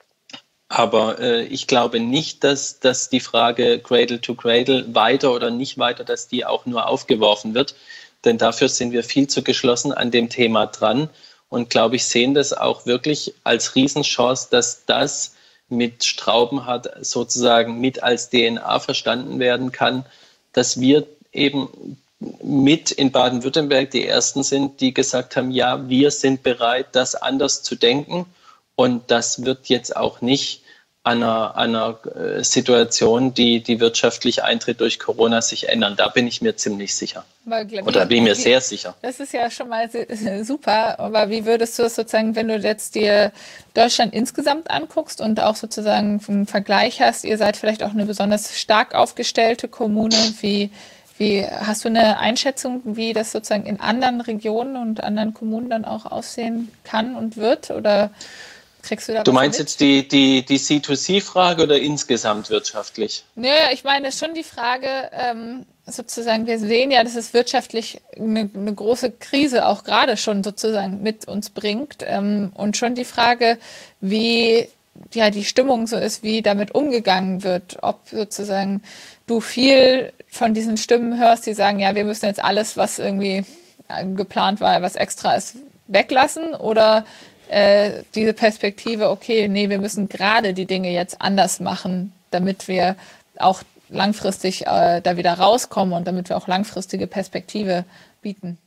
Speaker 2: aber ich glaube nicht, dass die Frage Cradle to Cradle weiter oder nicht weiter, dass die auch nur aufgeworfen wird. Denn dafür sind wir viel zu geschlossen an dem Thema dran und glaube ich, sehen das auch wirklich als Riesenchance, dass das mit Straubenhardt sozusagen mit als DNA verstanden werden kann, dass wir eben mit in Baden-Württemberg die Ersten sind, die gesagt haben, ja, wir sind bereit, das anders zu denken und das wird jetzt auch nicht an einer Situation, die wirtschaftlich eintritt durch Corona, sich ändern. Da bin ich mir ziemlich sicher. Oder bin ich mir sehr sicher.
Speaker 1: Das ist ja schon mal super, aber wie würdest du es sozusagen, wenn du jetzt dir Deutschland insgesamt anguckst und auch sozusagen einen Vergleich hast, ihr seid vielleicht auch eine besonders stark aufgestellte Kommune, wie hast du eine Einschätzung, wie das sozusagen in anderen Regionen und anderen Kommunen dann auch aussehen kann und wird? Oder kriegst du da was?
Speaker 2: Du meinst jetzt die C2C-Frage oder insgesamt wirtschaftlich?
Speaker 1: Naja, ich meine schon die Frage, sozusagen, wir sehen ja, dass es wirtschaftlich eine große Krise auch gerade schon sozusagen mit uns bringt. Und schon die Frage, wie die Stimmung so ist, wie damit umgegangen wird, ob sozusagen du viel von diesen Stimmen hörst, die sagen, ja, wir müssen jetzt alles, was irgendwie geplant war, was extra ist, weglassen oder diese Perspektive, okay, nee, wir müssen gerade die Dinge jetzt anders machen, damit wir auch langfristig da wieder rauskommen und damit wir auch langfristige Perspektive bieten.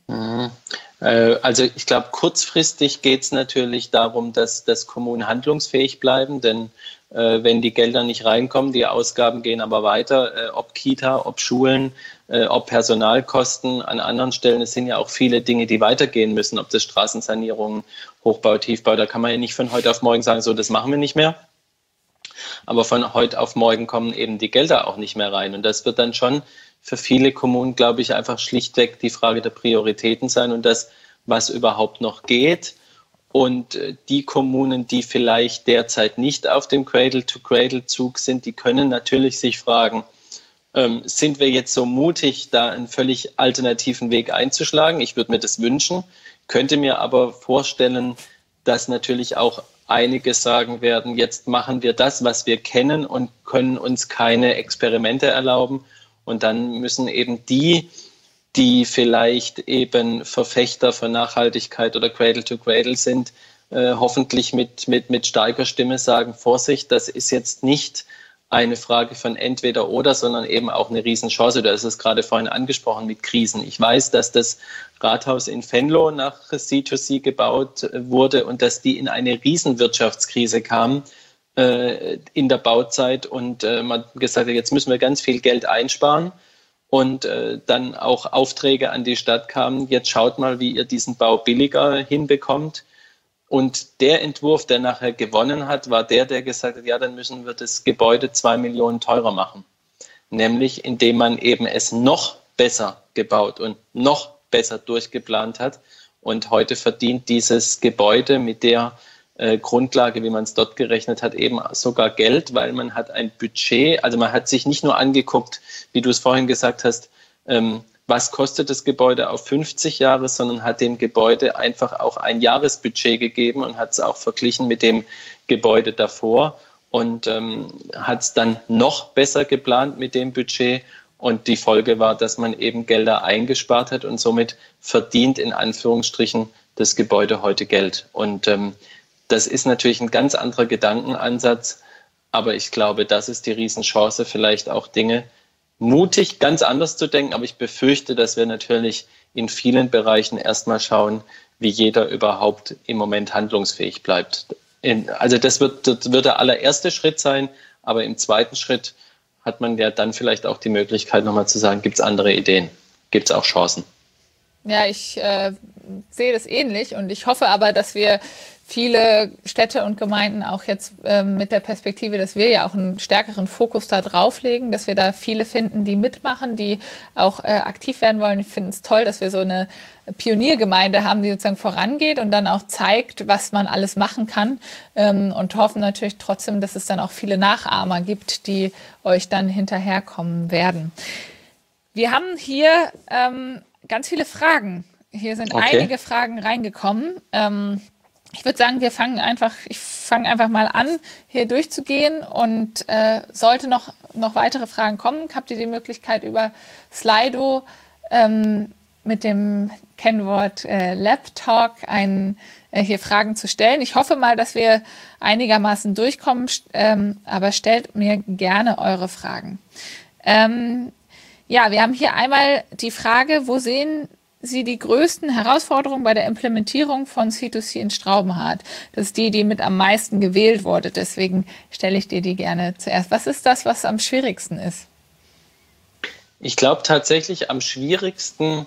Speaker 2: Also ich glaube, kurzfristig geht es natürlich darum, dass Kommunen handlungsfähig bleiben, denn wenn die Gelder nicht reinkommen, die Ausgaben gehen aber weiter, ob Kita, ob Schulen, ob Personalkosten an anderen Stellen. Es sind ja auch viele Dinge, die weitergehen müssen, ob das Straßensanierung, Hochbau, Tiefbau, da kann man ja nicht von heute auf morgen sagen, so, das machen wir nicht mehr. Aber von heute auf morgen kommen eben die Gelder auch nicht mehr rein. Und das wird dann schon für viele Kommunen, glaube ich, einfach schlichtweg die Frage der Prioritäten sein und das, was überhaupt noch geht. Und die Kommunen, die vielleicht derzeit nicht auf dem Cradle-to-Cradle-Zug sind, die können natürlich sich fragen, sind wir jetzt so mutig, da einen völlig alternativen Weg einzuschlagen? Ich würde mir das wünschen, könnte mir aber vorstellen, dass natürlich auch einige sagen werden, jetzt machen wir das, was wir kennen und können uns keine Experimente erlauben. Und dann müssen eben die vielleicht eben Verfechter von Nachhaltigkeit oder Cradle to Cradle sind, hoffentlich mit starker Stimme sagen, Vorsicht, das ist jetzt nicht eine Frage von entweder oder, sondern eben auch eine Riesenchance. Du hast es gerade vorhin angesprochen mit Krisen. Ich weiß, dass das Rathaus in Venlo nach C2C gebaut wurde und dass die in eine Riesenwirtschaftskrise kamen in der Bauzeit und man gesagt hat, jetzt müssen wir ganz viel Geld einsparen. Und dann auch Aufträge an die Stadt kamen, jetzt schaut mal, wie ihr diesen Bau billiger hinbekommt. Und der Entwurf, der nachher gewonnen hat, war der gesagt hat, ja, dann müssen wir das Gebäude 2 Millionen teurer machen. Nämlich, indem man eben es noch besser gebaut und noch besser durchgeplant hat. Und heute verdient dieses Gebäude mit der Grundlage, wie man es dort gerechnet hat, eben sogar Geld, weil man hat ein Budget, also man hat sich nicht nur angeguckt, wie du es vorhin gesagt hast, was kostet das Gebäude auf 50 Jahre, sondern hat dem Gebäude einfach auch ein Jahresbudget gegeben und hat es auch verglichen mit dem Gebäude davor und hat es dann noch besser geplant mit dem Budget. Und die Folge war, dass man eben Gelder eingespart hat und somit verdient in Anführungsstrichen das Gebäude heute Geld. Und das ist natürlich ein ganz anderer Gedankenansatz, aber ich glaube, das ist die Riesenchance, vielleicht auch Dinge mutig, ganz anders zu denken. Aber ich befürchte, dass wir natürlich in vielen Bereichen erstmal schauen, wie jeder überhaupt im Moment handlungsfähig bleibt. Also das wird der allererste Schritt sein, aber im zweiten Schritt hat man ja dann vielleicht auch die Möglichkeit, nochmal zu sagen, gibt es andere Ideen, gibt es auch Chancen?
Speaker 1: Ja, ich sehe das ähnlich und ich hoffe aber, dass wir viele Städte und Gemeinden auch jetzt mit der Perspektive, dass wir ja auch einen stärkeren Fokus da drauf legen, dass wir da viele finden, die mitmachen, die auch aktiv werden wollen. Ich finde es toll, dass wir so eine Pioniergemeinde haben, die sozusagen vorangeht und dann auch zeigt, was man alles machen kann und hoffen natürlich trotzdem, dass es dann auch viele Nachahmer gibt, die euch dann hinterherkommen werden. Wir haben hier ganz viele Fragen. Hier sind einige Fragen reingekommen. Ich würde sagen, ich fange einfach mal an, hier durchzugehen und sollte noch weitere Fragen kommen, habt ihr die Möglichkeit über Slido mit dem Kennwort LabTalk hier Fragen zu stellen. Ich hoffe mal, dass wir einigermaßen durchkommen, aber stellt mir gerne eure Fragen. Ja, wir haben hier einmal die Frage, wo sehen Sie die größten Herausforderungen bei der Implementierung von C2C in Straubenhardt? Das ist die mit am meisten gewählt wurde. Deswegen stelle ich dir die gerne zuerst. Was ist das, was am schwierigsten ist?
Speaker 2: Ich glaube tatsächlich am schwierigsten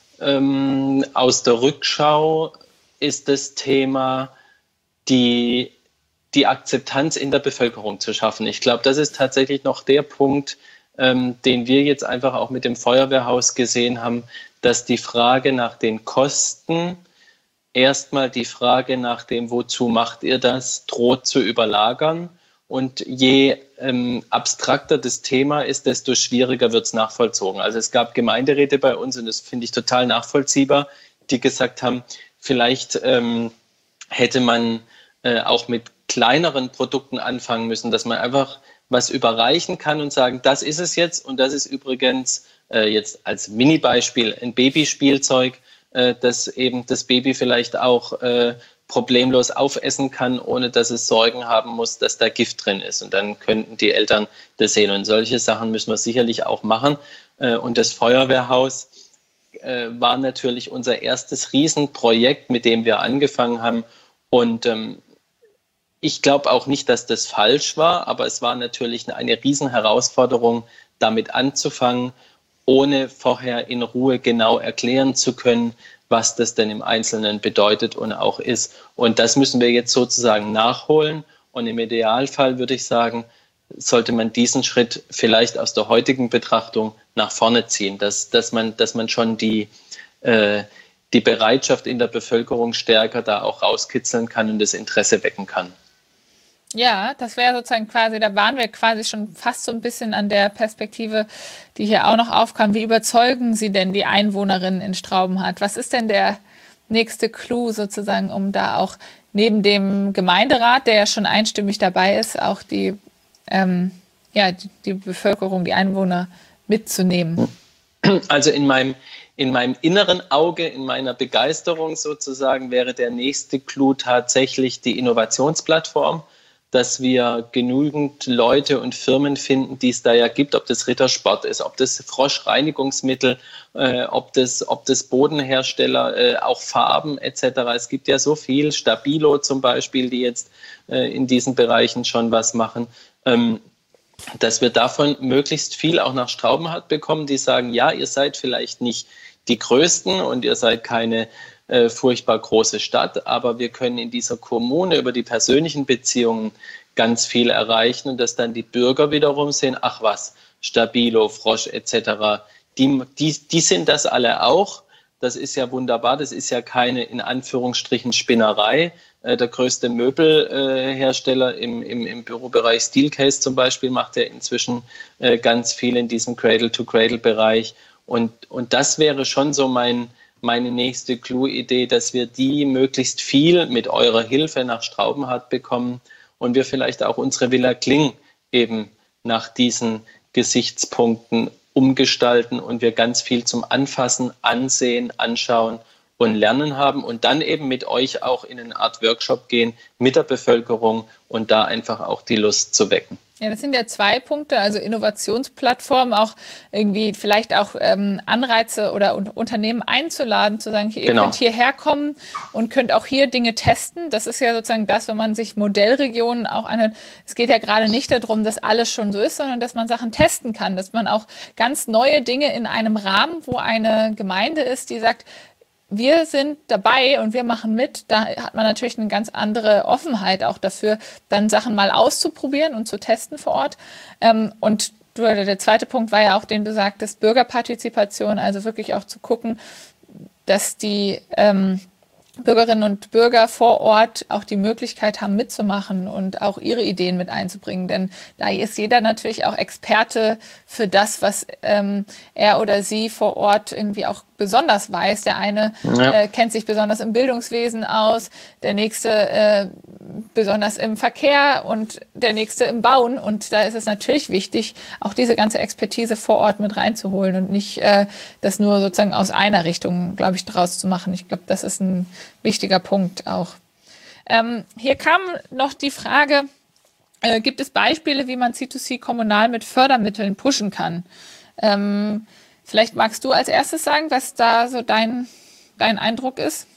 Speaker 2: aus der Rückschau ist das Thema, die Akzeptanz in der Bevölkerung zu schaffen. Ich glaube, das ist tatsächlich noch der Punkt, den wir jetzt einfach auch mit dem Feuerwehrhaus gesehen haben, dass die Frage nach den Kosten erstmal die Frage nach dem, wozu macht ihr das, droht zu überlagern. Und je abstrakter das Thema ist, desto schwieriger wird es nachvollzogen. Also es gab Gemeinderäte bei uns, und das finde ich total nachvollziehbar, die gesagt haben, vielleicht hätte man auch mit kleineren Produkten anfangen müssen, dass man einfach was überreichen kann und sagen, das ist es jetzt und das ist übrigens jetzt als Mini-Beispiel ein Babyspielzeug, das eben das Baby vielleicht auch problemlos aufessen kann, ohne dass es Sorgen haben muss, dass da Gift drin ist. Und dann könnten die Eltern das sehen. Und solche Sachen müssen wir sicherlich auch machen. Und das Feuerwehrhaus war natürlich unser erstes Riesenprojekt, mit dem wir angefangen haben. Und ich glaube auch nicht, dass das falsch war, aber es war natürlich eine Riesenherausforderung, damit anzufangen, ohne vorher in Ruhe genau erklären zu können, was das denn im Einzelnen bedeutet und auch ist. Und das müssen wir jetzt sozusagen nachholen. Und im Idealfall würde ich sagen, sollte man diesen Schritt vielleicht aus der heutigen Betrachtung nach vorne ziehen, dass man schon die Bereitschaft in der Bevölkerung stärker da auch rauskitzeln kann und das Interesse wecken kann.
Speaker 1: Ja, das wäre sozusagen quasi, da waren wir quasi schon fast so ein bisschen an der Perspektive, die hier auch noch aufkam. Wie überzeugen Sie denn die Einwohnerinnen in Straubenhardt? Was ist denn der nächste Clou sozusagen, um da auch neben dem Gemeinderat, der ja schon einstimmig dabei ist, auch die Bevölkerung, die Einwohner mitzunehmen?
Speaker 2: Also in meinem inneren Auge, in meiner Begeisterung sozusagen, wäre der nächste Clou tatsächlich die Innovationsplattform, dass wir genügend Leute und Firmen finden, die es da ja gibt, ob das Rittersport ist, ob das Froschreinigungsmittel, ob das Bodenhersteller, auch Farben etc. Es gibt ja so viel, Stabilo zum Beispiel, die jetzt in diesen Bereichen schon was machen, dass wir davon möglichst viel auch nach Straubenhardt bekommen, die sagen, ja, ihr seid vielleicht nicht die Größten und ihr seid keine furchtbar große Stadt, aber wir können in dieser Kommune über die persönlichen Beziehungen ganz viel erreichen und dass dann die Bürger wiederum sehen, ach was, Stabilo, Frosch etc., die sind das alle auch. Das ist ja wunderbar, das ist ja keine in Anführungsstrichen Spinnerei. Der größte Möbelhersteller im Bürobereich Steelcase zum Beispiel macht ja inzwischen ganz viel in diesem Cradle-to-Cradle-Bereich. Und das wäre schon so meine nächste Clue-Idee, dass wir die möglichst viel mit eurer Hilfe nach Straubenhardt bekommen und wir vielleicht auch unsere Villa Kling eben nach diesen Gesichtspunkten umgestalten und wir ganz viel zum Anfassen, Ansehen, Anschauen und Lernen haben und dann eben mit euch auch in eine Art Workshop gehen mit der Bevölkerung und da einfach auch die Lust zu wecken.
Speaker 1: Ja, das sind ja 2 Punkte, also Innovationsplattformen, auch irgendwie vielleicht auch Anreize oder Unternehmen einzuladen, zu sagen, ihr könnt hierher kommen und könnt auch hier Dinge testen. Das ist ja sozusagen das, wenn man sich Modellregionen auch es geht ja gerade nicht darum, dass alles schon so ist, sondern dass man Sachen testen kann, dass man auch ganz neue Dinge in einem Rahmen, wo eine Gemeinde ist, die sagt, wir sind dabei und wir machen mit. Da hat man natürlich eine ganz andere Offenheit auch dafür, dann Sachen mal auszuprobieren und zu testen vor Ort. Und der zweite Punkt war ja auch, den du sagtest, Bürgerpartizipation, also wirklich auch zu gucken, dass die Bürgerinnen und Bürger vor Ort auch die Möglichkeit haben, mitzumachen und auch ihre Ideen mit einzubringen. Denn da ist jeder natürlich auch Experte für das, was er oder sie vor Ort irgendwie auch besonders weiß. Der eine kennt sich besonders im Bildungswesen aus, der nächste besonders im Verkehr und der nächste im Bauen. Und da ist es natürlich wichtig, auch diese ganze Expertise vor Ort mit reinzuholen und nicht das nur sozusagen aus einer Richtung, glaube ich, draus zu machen. Ich glaube, das ist ein wichtiger Punkt auch. Hier kam noch die Frage, gibt es Beispiele, wie man C2C kommunal mit Fördermitteln pushen kann? Vielleicht magst du als erstes sagen, was da so dein Eindruck ist?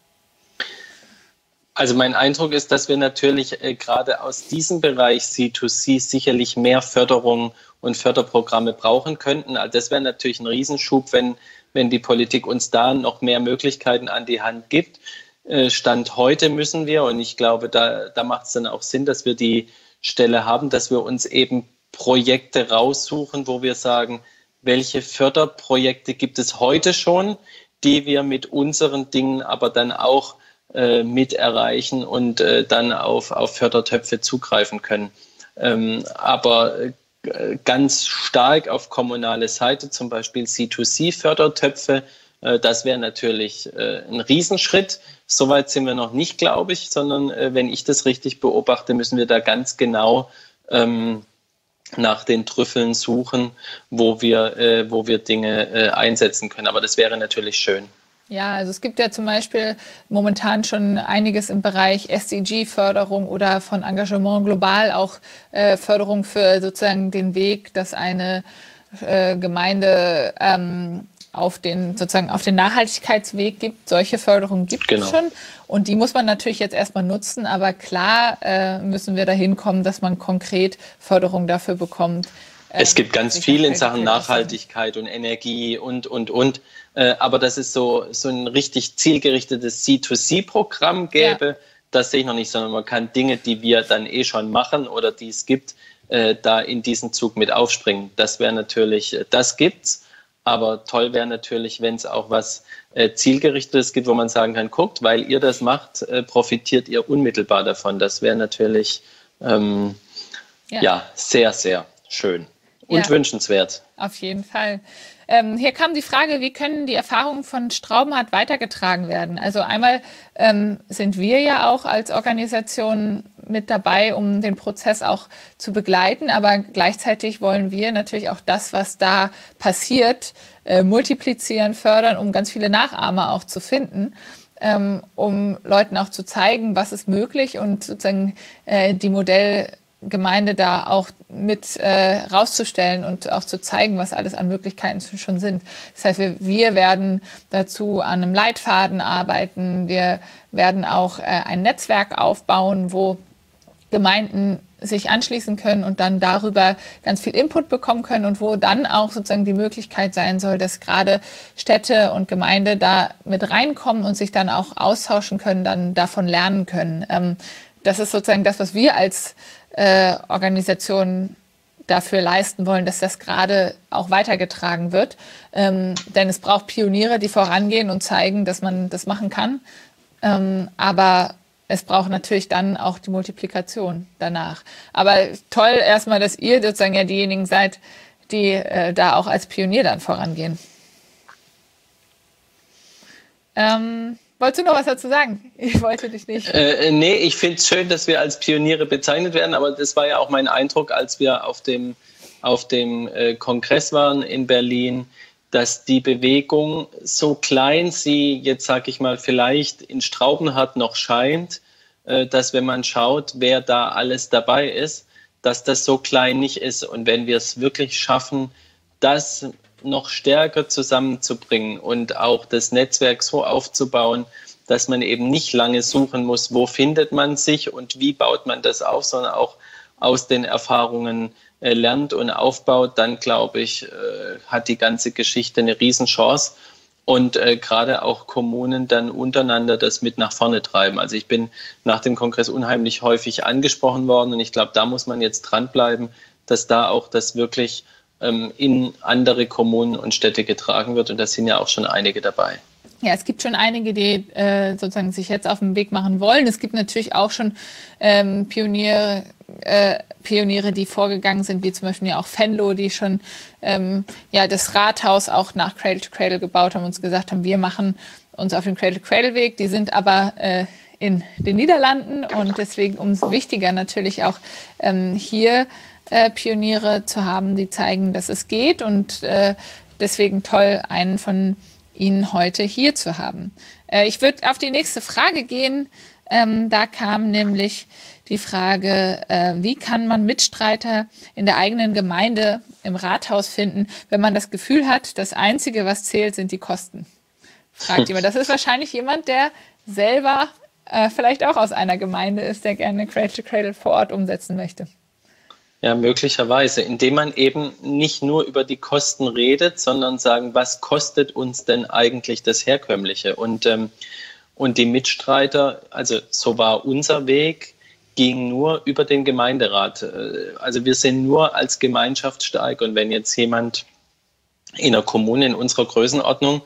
Speaker 2: Also mein Eindruck ist, dass wir natürlich gerade aus diesem Bereich C2C sicherlich mehr Förderung und Förderprogramme brauchen könnten. Also das wäre natürlich ein Riesenschub, wenn die Politik uns da noch mehr Möglichkeiten an die Hand gibt. Stand heute müssen wir, und ich glaube, da macht es dann auch Sinn, dass wir die Stelle haben, dass wir uns eben Projekte raussuchen, wo wir sagen, welche Förderprojekte gibt es heute schon, die wir mit unseren Dingen aber dann auch mit erreichen und dann auf Fördertöpfe zugreifen können. Aber ganz stark auf kommunale Seite, zum Beispiel C2C-Fördertöpfe, das wäre natürlich ein Riesenschritt. Soweit sind wir noch nicht, glaube ich, sondern wenn ich das richtig beobachte, müssen wir da ganz genau nach den Trüffeln suchen, wo wir Dinge einsetzen können. Aber das wäre natürlich schön.
Speaker 1: Ja, also es gibt ja zum Beispiel momentan schon einiges im Bereich SDG-Förderung oder von Engagement global auch Förderung für sozusagen den Weg, dass eine Gemeinde auf den Nachhaltigkeitsweg gibt. Solche Förderungen gibt es schon und die muss man natürlich jetzt erstmal nutzen, aber klar müssen wir dahin kommen, dass man konkret Förderung dafür bekommt.
Speaker 2: Es gibt ganz viel in Sachen Nachhaltigkeit und Energie und. Aber dass es so ein richtig zielgerichtetes C2C-Programm gäbe, das sehe ich noch nicht, sondern man kann Dinge, die wir dann schon machen oder die es gibt, da in diesen Zug mit aufspringen. Das wäre natürlich, das gibt's. Aber toll wäre natürlich, wenn es auch was Zielgerichtetes gibt, wo man sagen kann, guckt, weil ihr das macht, profitiert ihr unmittelbar davon. Das wäre natürlich sehr, sehr schön und wünschenswert.
Speaker 1: Auf jeden Fall. Hier kam die Frage, wie können die Erfahrungen von Straubenhardt weitergetragen werden? Also einmal sind wir ja auch als Organisation mit dabei, um den Prozess auch zu begleiten. Aber gleichzeitig wollen wir natürlich auch das, was da passiert, multiplizieren, fördern, um ganz viele Nachahmer auch zu finden, um Leuten auch zu zeigen, was ist möglich und sozusagen die Modellgemeinde da auch mit rauszustellen und auch zu zeigen, was alles an Möglichkeiten schon sind. Das heißt, wir werden dazu an einem Leitfaden arbeiten. Wir werden auch ein Netzwerk aufbauen, wo Gemeinden sich anschließen können und dann darüber ganz viel Input bekommen können und wo dann auch sozusagen die Möglichkeit sein soll, dass gerade Städte und Gemeinde da mit reinkommen und sich dann auch austauschen können, dann davon lernen können. Das ist sozusagen das, was wir als Organisation dafür leisten wollen, dass das gerade auch weitergetragen wird. Denn es braucht Pioniere, die vorangehen und zeigen, dass man das machen kann. Aber es braucht natürlich dann auch die Multiplikation danach. Aber toll erstmal, dass ihr sozusagen ja diejenigen seid, die da auch als Pionier dann vorangehen. Wolltest du noch was dazu sagen? Ich wollte dich nicht.
Speaker 2: Nee, ich finde es schön, dass wir als Pioniere bezeichnet werden, aber das war ja auch mein Eindruck, als wir auf dem Kongress waren in Berlin, dass die Bewegung, so klein sie jetzt, sage ich mal, vielleicht in Straubenhardt noch scheint, dass wenn man schaut, wer da alles dabei ist, dass das so klein nicht ist. Und wenn wir es wirklich schaffen, das noch stärker zusammenzubringen und auch das Netzwerk so aufzubauen, dass man eben nicht lange suchen muss, wo findet man sich und wie baut man das auf, sondern auch aus den Erfahrungen lernt und aufbaut, dann glaube ich, hat die ganze Geschichte eine Riesenchance und gerade auch Kommunen dann untereinander das mit nach vorne treiben. Also ich bin nach dem Kongress unheimlich häufig angesprochen worden und ich glaube, da muss man jetzt dranbleiben, dass da auch das wirklich in andere Kommunen und Städte getragen wird und da sind ja auch schon einige dabei.
Speaker 1: Ja, es gibt schon einige, die sozusagen sich jetzt auf den Weg machen wollen. Es gibt natürlich auch schon Pioniere, die vorgegangen sind, wie zum Beispiel ja auch Venlo, die schon das Rathaus auch nach Cradle to Cradle gebaut haben und uns gesagt haben, wir machen uns auf den Cradle to Cradle Weg. Die sind aber in den Niederlanden und deswegen umso wichtiger natürlich auch hier Pioniere zu haben, die zeigen, dass es geht und deswegen toll, einen von Ihnen heute hier zu haben. Ich würde auf die nächste Frage gehen. Da kam nämlich die Frage, wie kann man Mitstreiter in der eigenen Gemeinde im Rathaus finden, wenn man das Gefühl hat, das Einzige, was zählt, sind die Kosten? Fragt jemand. Das ist wahrscheinlich jemand, der selber vielleicht auch aus einer Gemeinde ist, der gerne Cradle to Cradle vor Ort umsetzen möchte.
Speaker 2: Ja, möglicherweise, indem man eben nicht nur über die Kosten redet, sondern sagen, was kostet uns denn eigentlich das Herkömmliche? Und die Mitstreiter, also so war unser Weg, ging nur über den Gemeinderat. Also wir sind nur als Gemeinschaft stark. Und wenn jetzt jemand in einer Kommune in unserer Größenordnung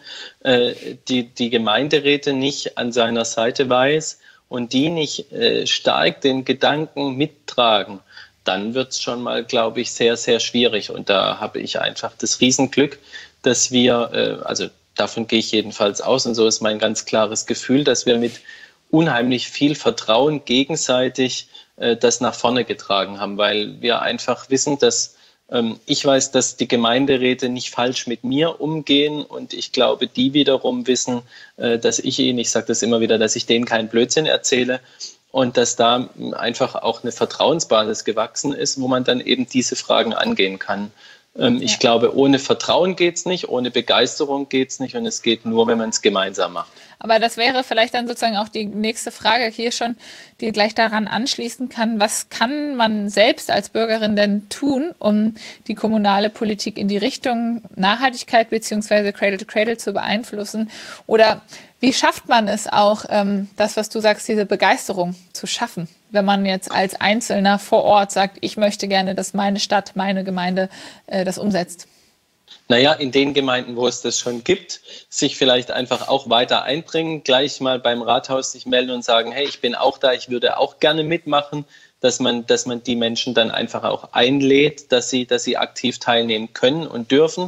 Speaker 2: die Gemeinderäte nicht an seiner Seite weiß und die nicht stark den Gedanken mittragen, dann wird es schon mal, glaube ich, sehr, sehr schwierig. Und da habe ich einfach das Riesenglück, dass wir, also davon gehe ich jedenfalls aus, und so ist mein ganz klares Gefühl, dass wir mit unheimlich viel Vertrauen gegenseitig das nach vorne getragen haben, weil wir einfach wissen, dass ich weiß, dass die Gemeinderäte nicht falsch mit mir umgehen und ich glaube, die wiederum wissen, dass ich sage das immer wieder, dass ich denen keinen Blödsinn erzähle. Und dass da einfach auch eine Vertrauensbasis gewachsen ist, wo man dann eben diese Fragen angehen kann. Ich glaube, ohne Vertrauen geht's nicht, ohne Begeisterung geht's nicht und es geht nur, wenn man es gemeinsam macht.
Speaker 1: Aber das wäre vielleicht dann sozusagen auch die nächste Frage hier schon, die gleich daran anschließen kann. Was kann man selbst als Bürgerin denn tun, um die kommunale Politik in die Richtung Nachhaltigkeit bzw. Cradle to Cradle zu beeinflussen? Oder wie schafft man es auch, das, was du sagst, diese Begeisterung zu schaffen, wenn man jetzt als Einzelner vor Ort sagt, ich möchte gerne, dass meine Stadt, meine Gemeinde das umsetzt?
Speaker 2: Naja, in den Gemeinden, wo es das schon gibt, sich vielleicht einfach auch weiter einbringen, gleich mal beim Rathaus sich melden und sagen, hey, ich bin auch da, ich würde auch gerne mitmachen, dass man die Menschen dann einfach auch einlädt, dass sie aktiv teilnehmen können und dürfen.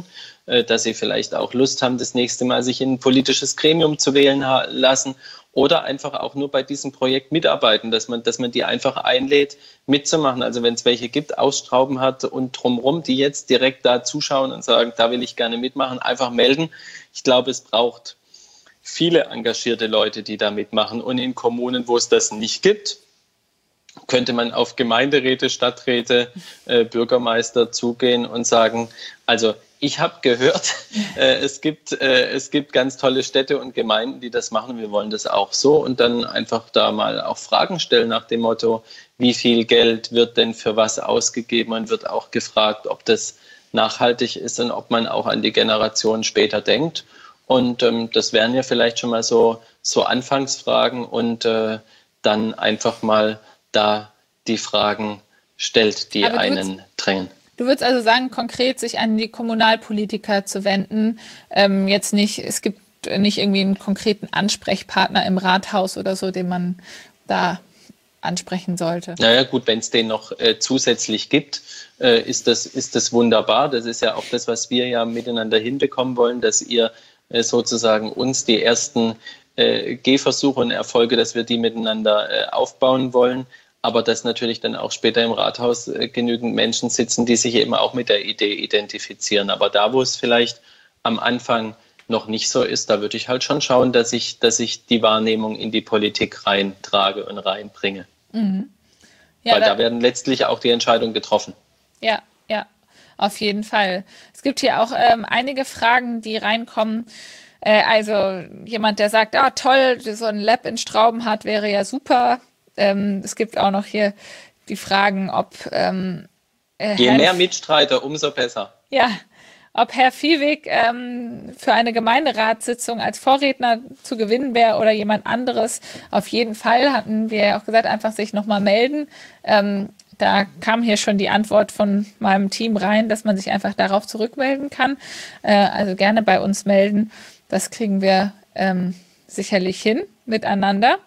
Speaker 2: dass sie vielleicht auch Lust haben, das nächste Mal sich in ein politisches Gremium zu wählen lassen oder einfach auch nur bei diesem Projekt mitarbeiten, dass man die einfach einlädt, mitzumachen. Also wenn es welche gibt, aus Straubenhardt und drumherum, die jetzt direkt da zuschauen und sagen, da will ich gerne mitmachen, einfach melden. Ich glaube, es braucht viele engagierte Leute, die da mitmachen. Und in Kommunen, wo es das nicht gibt, könnte man auf Gemeinderäte, Stadträte, Bürgermeister zugehen und sagen, also ich habe gehört, es gibt ganz tolle Städte und Gemeinden, die das machen. Wir wollen das auch so. Und dann einfach da mal auch Fragen stellen nach dem Motto, wie viel Geld wird denn für was ausgegeben? Und wird auch gefragt, ob das nachhaltig ist und ob man auch an die Generation später denkt. Und das wären ja vielleicht schon mal so Anfangsfragen und dann einfach mal da die Fragen stellt, die einen drängen.
Speaker 1: Du würdest also sagen, konkret sich an die Kommunalpolitiker zu wenden. Jetzt nicht, es gibt nicht irgendwie einen konkreten Ansprechpartner im Rathaus oder so, den man da ansprechen sollte.
Speaker 2: Naja gut, wenn es den noch zusätzlich gibt, ist das wunderbar. Das ist ja auch das, was wir ja miteinander hinbekommen wollen, dass ihr sozusagen uns die ersten Gehversuche und Erfolge, dass wir die miteinander aufbauen wollen. Aber dass natürlich dann auch später im Rathaus genügend Menschen sitzen, die sich eben auch mit der Idee identifizieren. Aber da, wo es vielleicht am Anfang noch nicht so ist, da würde ich halt schon schauen, dass ich die Wahrnehmung in die Politik reintrage und reinbringe. Mhm. Ja, weil da werden letztlich auch die Entscheidungen getroffen.
Speaker 1: Ja, auf jeden Fall. Es gibt hier auch einige Fragen, die reinkommen. Also jemand, der sagt, toll, so ein Lab in Straubenhardt wäre ja super. Es gibt auch noch hier die Fragen, ob
Speaker 2: je mehr Mitstreiter, umso besser.
Speaker 1: Ja, ob Herr Viehweg für eine Gemeinderatssitzung als Vorredner zu gewinnen wäre oder jemand anderes. Auf jeden Fall hatten wir auch gesagt, einfach sich nochmal melden. Da kam hier schon die Antwort von meinem Team rein, dass man sich einfach darauf zurückmelden kann. Also gerne bei uns melden. Das kriegen wir sicherlich hin miteinander.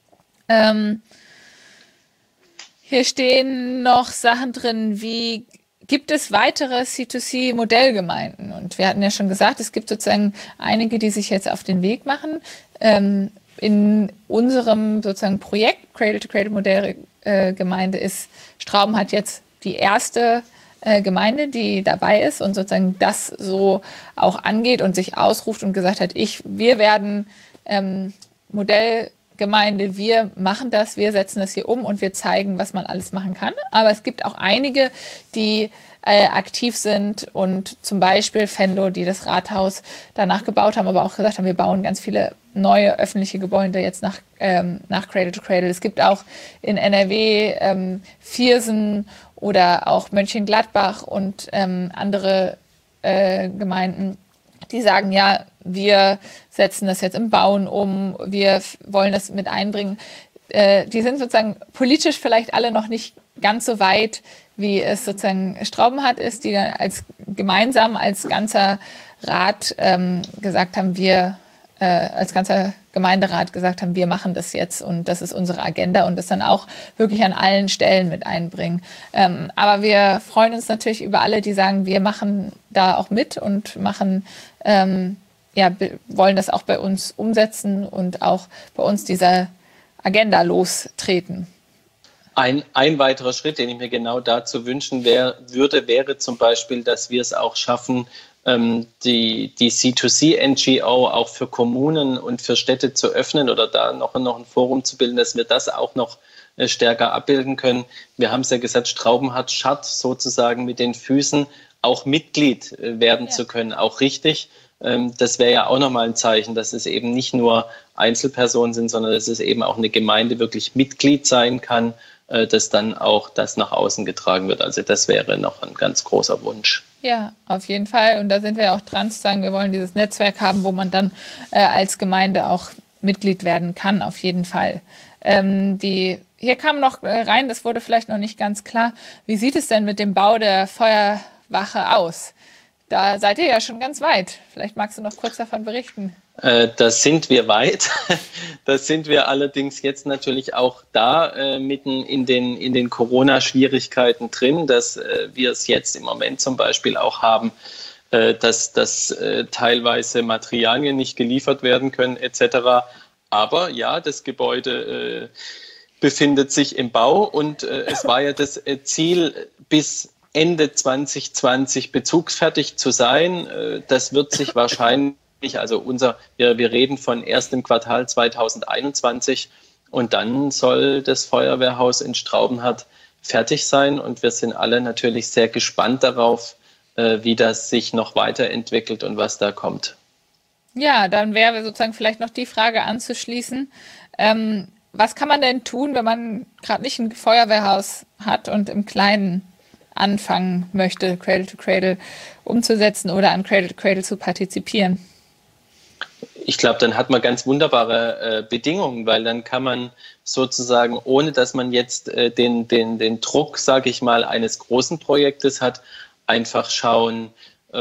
Speaker 1: Hier stehen noch Sachen drin, wie gibt es weitere C2C-Modellgemeinden? Und wir hatten ja schon gesagt, es gibt sozusagen einige, die sich jetzt auf den Weg machen. In unserem sozusagen Projekt Cradle-to-Cradle-Modellgemeinde ist Straubenhardt jetzt die erste Gemeinde, die dabei ist und sozusagen das so auch angeht und sich ausruft und gesagt hat, wir werden Modellgemeinde, wir machen das, wir setzen das hier um und wir zeigen, was man alles machen kann. Aber es gibt auch einige, die aktiv sind und zum Beispiel Fendo, die das Rathaus danach gebaut haben, aber auch gesagt haben, wir bauen ganz viele neue öffentliche Gebäude jetzt nach Cradle to Cradle. Es gibt auch in NRW Viersen oder auch Mönchengladbach und andere Gemeinden, die sagen, ja, wir setzen das jetzt im Bauen um, wir wollen das mit einbringen. Die sind sozusagen politisch vielleicht alle noch nicht ganz so weit, wie es sozusagen Straubenhardt ist, die dann gemeinsam als ganzer Rat gesagt haben, als ganzer Gemeinderat gesagt haben, wir machen das jetzt und das ist unsere Agenda und das dann auch wirklich an allen Stellen mit einbringen. Aber wir freuen uns natürlich über alle, die sagen, wir machen da auch mit und wollen das auch bei uns umsetzen und auch bei uns dieser Agenda lostreten.
Speaker 2: Ein weiterer Schritt, den ich mir genau dazu wünschen würde, wäre zum Beispiel, dass wir es auch schaffen, die C2C-NGO auch für Kommunen und für Städte zu öffnen oder da noch ein Forum zu bilden, dass wir das auch noch stärker abbilden können. Wir haben es ja gesagt, Straubenhardt schart sozusagen mit den Füßen auch Mitglied werden zu können, auch richtig. Das wäre ja auch nochmal ein Zeichen, dass es eben nicht nur Einzelpersonen sind, sondern dass es eben auch eine Gemeinde wirklich Mitglied sein kann, dass dann auch das nach außen getragen wird. Also das wäre noch ein ganz großer Wunsch.
Speaker 1: Ja, auf jeden Fall. Und da sind wir ja auch dran zu sagen, wir wollen dieses Netzwerk haben, wo man dann als Gemeinde auch Mitglied werden kann, auf jeden Fall. Hier kam noch rein, das wurde vielleicht noch nicht ganz klar. Wie sieht es denn mit dem Bau der Feuerwache aus? Da seid ihr ja schon ganz weit. Vielleicht magst du noch kurz davon berichten.
Speaker 2: Da sind wir weit. Da sind wir allerdings jetzt natürlich auch da mitten in den Corona-Schwierigkeiten drin, dass wir es jetzt im Moment zum Beispiel auch haben, dass teilweise Materialien nicht geliefert werden können etc. Aber ja, das Gebäude befindet sich im Bau und es war ja das Ziel, bis Ende 2020 bezugsfertig zu sein. Das wird sich wahrscheinlich, also wir reden von erstem Quartal 2021 und dann soll das Feuerwehrhaus in Straubenhardt fertig sein und wir sind alle natürlich sehr gespannt darauf, wie das sich noch weiterentwickelt und was da kommt.
Speaker 1: Ja, dann wäre sozusagen vielleicht noch die Frage anzuschließen. Was kann man denn tun, wenn man gerade nicht ein Feuerwehrhaus hat und im Kleinen anfangen möchte, Cradle to Cradle umzusetzen oder an Cradle to Cradle zu partizipieren?
Speaker 2: Ich glaube, dann hat man ganz wunderbare Bedingungen, weil dann kann man sozusagen, ohne dass man jetzt den Druck, sage ich mal, eines großen Projektes hat, einfach schauen,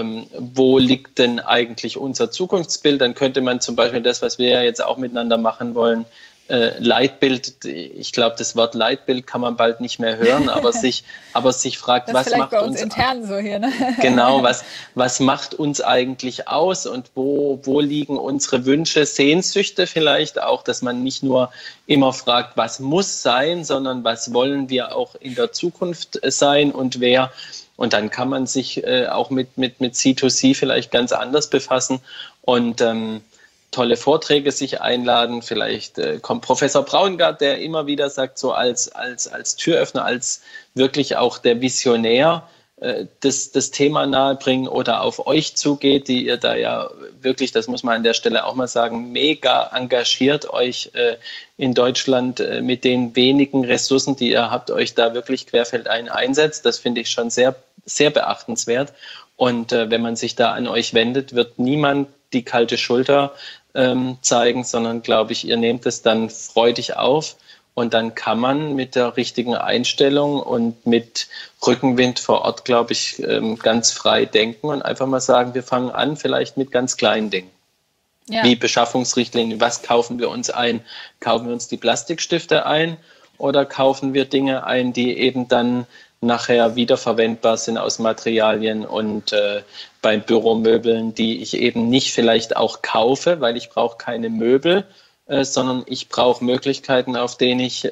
Speaker 2: wo liegt denn eigentlich unser Zukunftsbild? Dann könnte man zum Beispiel das, was wir ja jetzt auch miteinander machen wollen, Leitbild, ich glaube, das Wort Leitbild kann man bald nicht mehr hören, aber sich fragt,
Speaker 1: das
Speaker 2: was macht
Speaker 1: bei
Speaker 2: uns
Speaker 1: intern so hier, ne?
Speaker 2: Genau, was macht uns eigentlich aus und wo liegen unsere Wünsche, Sehnsüchte vielleicht auch, dass man nicht nur immer fragt, was muss sein, sondern was wollen wir auch in der Zukunft sein und wer. Und dann kann man sich auch mit C2C vielleicht ganz anders befassen und tolle Vorträge sich einladen. Vielleicht kommt Professor Braungart, der immer wieder sagt, so als Türöffner, als wirklich auch der Visionär das Thema nahebringen oder auf euch zugeht, die ihr da ja wirklich, das muss man an der Stelle auch mal sagen, mega engagiert euch in Deutschland mit den wenigen Ressourcen, die ihr habt, euch da wirklich querfeldein einsetzt. Das finde ich schon sehr, sehr beachtenswert. Und wenn man sich da an euch wendet, wird niemand die kalte Schulter zeigen, sondern, glaube ich, ihr nehmt es dann freudig auf und dann kann man mit der richtigen Einstellung und mit Rückenwind vor Ort, glaube ich, ganz frei denken und einfach mal sagen, wir fangen an vielleicht mit ganz kleinen Dingen. Ja. Wie Beschaffungsrichtlinien, was kaufen wir uns ein? Kaufen wir uns die Plastikstifte ein oder kaufen wir Dinge ein, die eben dann nachher wiederverwendbar sind aus Materialien und bei Büromöbeln, die ich eben nicht vielleicht auch kaufe, weil ich brauche keine Möbel, sondern ich brauche Möglichkeiten, auf denen ich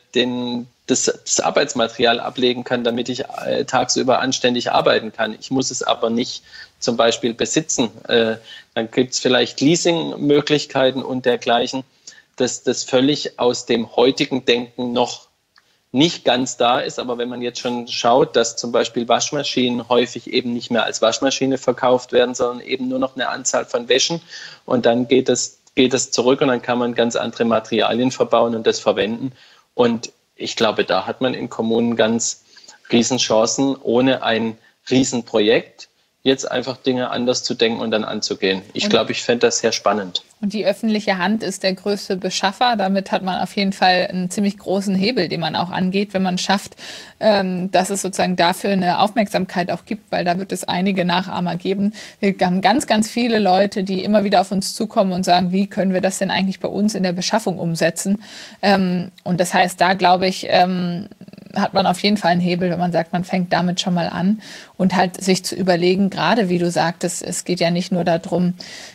Speaker 2: das Arbeitsmaterial ablegen kann, damit ich tagsüber anständig arbeiten kann. Ich muss es aber nicht zum Beispiel besitzen. Dann gibt es vielleicht Leasingmöglichkeiten und dergleichen, dass das völlig aus dem heutigen Denken noch nicht ganz da ist, aber wenn man jetzt schon schaut, dass zum Beispiel Waschmaschinen häufig eben nicht mehr als Waschmaschine verkauft werden, sondern eben nur noch eine Anzahl von Wäschen und dann geht es zurück und dann kann man ganz andere Materialien verbauen und das verwenden und ich glaube, da hat man in Kommunen ganz Riesenchancen, ohne ein Riesenprojekt jetzt einfach Dinge anders zu denken und dann anzugehen. Ich glaube, ich fände das sehr spannend.
Speaker 1: Und die öffentliche Hand ist der größte Beschaffer. Damit hat man auf jeden Fall einen ziemlich großen Hebel, den man auch angeht, wenn man schafft, dass es sozusagen dafür eine Aufmerksamkeit auch gibt, weil da wird es einige Nachahmer geben. Wir haben ganz, ganz viele Leute, die immer wieder auf uns zukommen und sagen, wie können wir das denn eigentlich bei uns in der Beschaffung umsetzen? Und das heißt, da glaube ich, hat man auf jeden Fall einen Hebel, wenn man sagt, man fängt damit schon mal an und halt sich zu überlegen, gerade wie du sagtest, es geht ja nicht nur darum,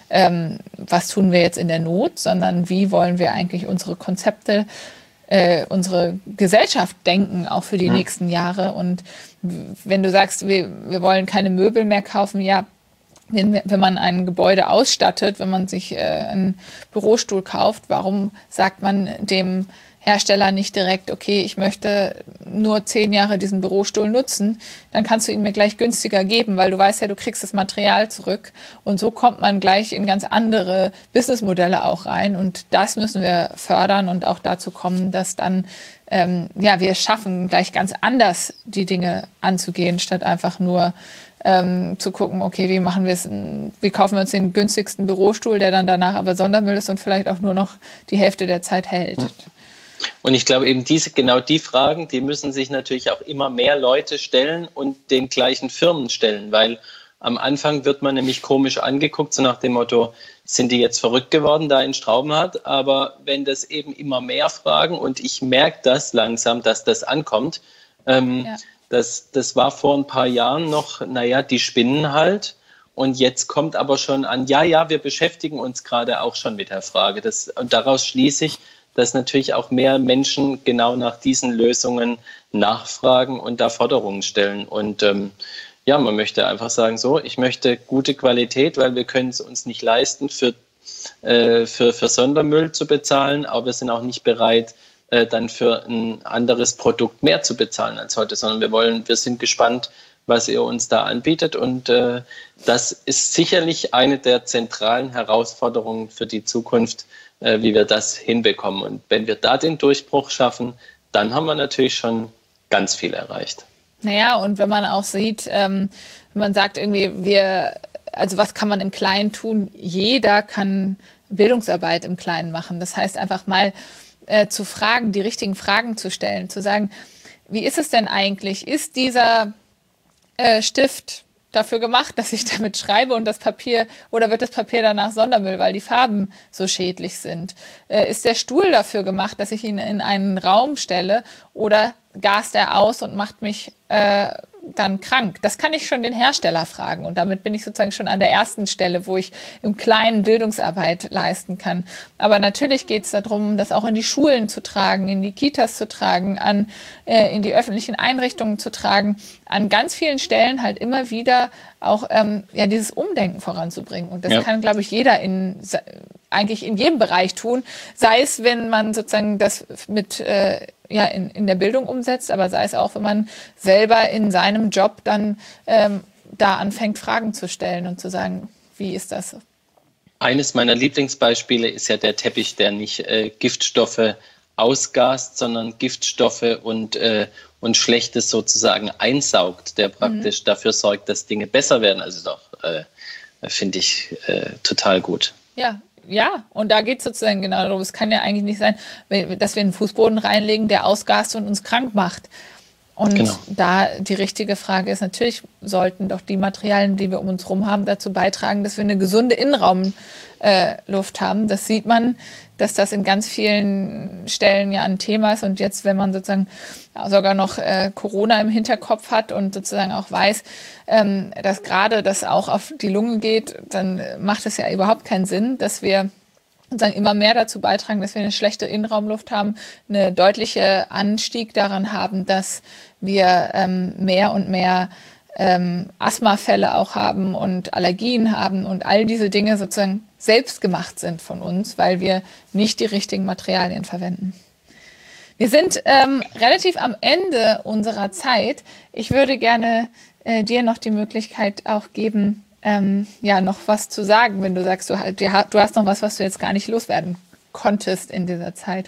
Speaker 1: was tun wir jetzt in der Not, sondern wie wollen wir eigentlich unsere Konzepte, unsere Gesellschaft denken, auch für die nächsten Jahre. Und wenn du sagst, wir wollen keine Möbel mehr kaufen, ja, wenn man ein Gebäude ausstattet, wenn man sich einen Bürostuhl kauft, warum sagt man dem Hersteller nicht direkt, okay, ich möchte nur 10 Jahre diesen Bürostuhl nutzen, dann kannst du ihn mir gleich günstiger geben, weil du weißt ja, du kriegst das Material zurück. Und so kommt man gleich in ganz andere Businessmodelle auch rein. Und das müssen wir fördern und auch dazu kommen, dass dann, wir es schaffen, gleich ganz anders die Dinge anzugehen, statt einfach nur zu gucken, okay, wie kaufen wir uns den günstigsten Bürostuhl, der dann danach aber Sondermüll ist und vielleicht auch nur noch die Hälfte der Zeit hält.
Speaker 2: Und ich glaube eben genau die Fragen, die müssen sich natürlich auch immer mehr Leute stellen und den gleichen Firmen stellen, weil am Anfang wird man nämlich komisch angeguckt, so nach dem Motto, sind die jetzt verrückt geworden da in Straubenhardt? Aber wenn das eben immer mehr fragen und ich merke das langsam, dass das ankommt, das war vor ein paar Jahren noch, die spinnen halt. Und jetzt kommt aber schon an, ja, wir beschäftigen uns gerade auch schon mit der Frage. Und daraus schließe ich, dass natürlich auch mehr Menschen genau nach diesen Lösungen nachfragen und da Forderungen stellen. Und man möchte einfach sagen, so, ich möchte gute Qualität, weil wir können es uns nicht leisten, für Sondermüll zu bezahlen, aber wir sind auch nicht bereit, dann für ein anderes Produkt mehr zu bezahlen als heute, sondern wir sind gespannt, was ihr uns da anbietet. Und das ist sicherlich eine der zentralen Herausforderungen für die Zukunft, wie wir das hinbekommen. Und wenn wir da den Durchbruch schaffen, dann haben wir natürlich schon ganz viel erreicht.
Speaker 1: Naja, und wenn man auch sieht, wenn man sagt irgendwie, also was kann man im Kleinen tun? Jeder kann Bildungsarbeit im Kleinen machen. Das heißt einfach mal zu fragen, die richtigen Fragen zu stellen, zu sagen, wie ist es denn eigentlich? Ist dieser Stift dafür gemacht, dass ich damit schreibe und das Papier, oder wird das Papier danach Sondermüll, weil die Farben so schädlich sind? Ist der Stuhl dafür gemacht, dass ich ihn in einen Raum stelle, oder gast er aus und macht mich dann krank? Das kann ich schon den Hersteller fragen, und damit bin ich sozusagen schon an der ersten Stelle, wo ich im Kleinen Bildungsarbeit leisten kann. Aber natürlich geht es darum, das auch in die Schulen zu tragen, in die Kitas zu tragen, in die öffentlichen Einrichtungen zu tragen, an ganz vielen Stellen halt immer wieder auch dieses Umdenken voranzubringen. Und das kann, glaube ich, jeder eigentlich in jedem Bereich tun, sei es, wenn man sozusagen das mit in der Bildung umsetzt, aber sei es auch, wenn man selber in seinem Job dann da anfängt, Fragen zu stellen und zu sagen, wie ist das?
Speaker 2: Eines meiner Lieblingsbeispiele ist ja der Teppich, der nicht Giftstoffe ausgast, sondern Giftstoffe und Schlechtes sozusagen einsaugt, der praktisch dafür sorgt, dass Dinge besser werden. Also doch, finde ich total gut.
Speaker 1: Ja, und da geht es sozusagen genau darum. Es kann ja eigentlich nicht sein, dass wir einen Fußboden reinlegen, der ausgast und uns krank macht. Und da die richtige Frage ist, natürlich sollten doch die Materialien, die wir um uns herum haben, dazu beitragen, dass wir eine gesunde Innenraumluft haben. Das sieht man, dass das in ganz vielen Stellen ja ein Thema ist. Und jetzt, wenn man sozusagen sogar noch Corona im Hinterkopf hat und sozusagen auch weiß, dass gerade das auch auf die Lunge geht, dann macht es ja überhaupt keinen Sinn, dass wir sozusagen immer mehr dazu beitragen, dass wir eine schlechte Innenraumluft haben, eine deutliche Anstieg daran haben, dass wir mehr und mehr Asthmafälle auch haben und Allergien haben und all diese Dinge sozusagen selbst gemacht sind von uns, weil wir nicht die richtigen Materialien verwenden. Wir sind relativ am Ende unserer Zeit. Ich würde gerne dir noch die Möglichkeit auch geben, noch was zu sagen, wenn du sagst, du hast noch was du jetzt gar nicht loswerden konntest in dieser Zeit.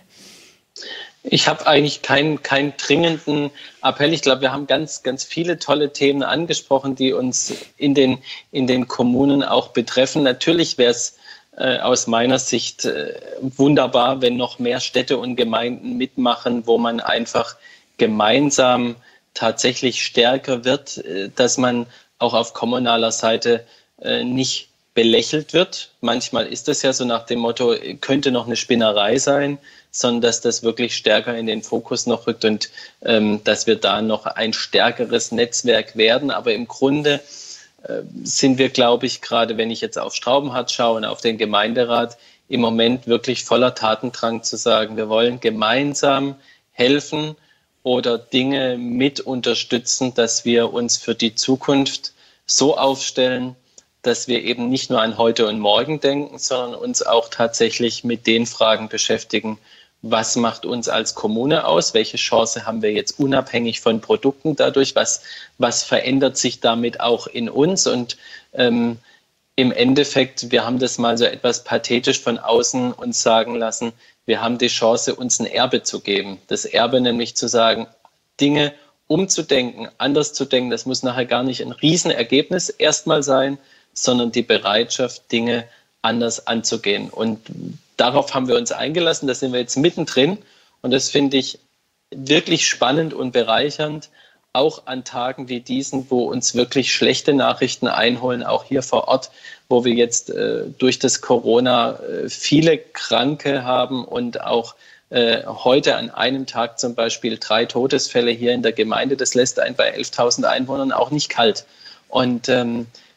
Speaker 2: Ich habe eigentlich keinen dringenden Appell. Ich glaube, wir haben ganz, ganz viele tolle Themen angesprochen, die uns in den Kommunen auch betreffen. Natürlich wäre es aus meiner Sicht wunderbar, wenn noch mehr Städte und Gemeinden mitmachen, wo man einfach gemeinsam tatsächlich stärker wird, dass man auch auf kommunaler Seite nicht belächelt wird. Manchmal ist das ja so nach dem Motto, könnte noch eine Spinnerei sein, sondern dass das wirklich stärker in den Fokus noch rückt und dass wir da noch ein stärkeres Netzwerk werden. Aber im Grunde sind wir, glaube ich, gerade wenn ich jetzt auf Straubenhardt schaue und auf den Gemeinderat, im Moment wirklich voller Tatendrang zu sagen, wir wollen gemeinsam helfen oder Dinge mit unterstützen, dass wir uns für die Zukunft so aufstellen, dass wir eben nicht nur an heute und morgen denken, sondern uns auch tatsächlich mit den Fragen beschäftigen, was macht uns als Kommune aus, welche Chance haben wir jetzt unabhängig von Produkten dadurch, was verändert sich damit auch in uns und im Endeffekt, wir haben das mal so etwas pathetisch von außen uns sagen lassen, wir haben die Chance, uns ein Erbe zu geben. Das Erbe nämlich zu sagen, Dinge umzudenken, anders zu denken, das muss nachher gar nicht ein Riesenergebnis erstmal sein, sondern die Bereitschaft, Dinge anders anzugehen. Und darauf haben wir uns eingelassen, da sind wir jetzt mittendrin. Und das finde ich wirklich spannend und bereichernd, auch an Tagen wie diesen, wo uns wirklich schlechte Nachrichten einholen, auch hier vor Ort, wo wir jetzt durch das Corona viele Kranke haben und auch heute an einem Tag zum Beispiel 3 Todesfälle hier in der Gemeinde. Das lässt einen bei 11.000 Einwohnern auch nicht kalt. Und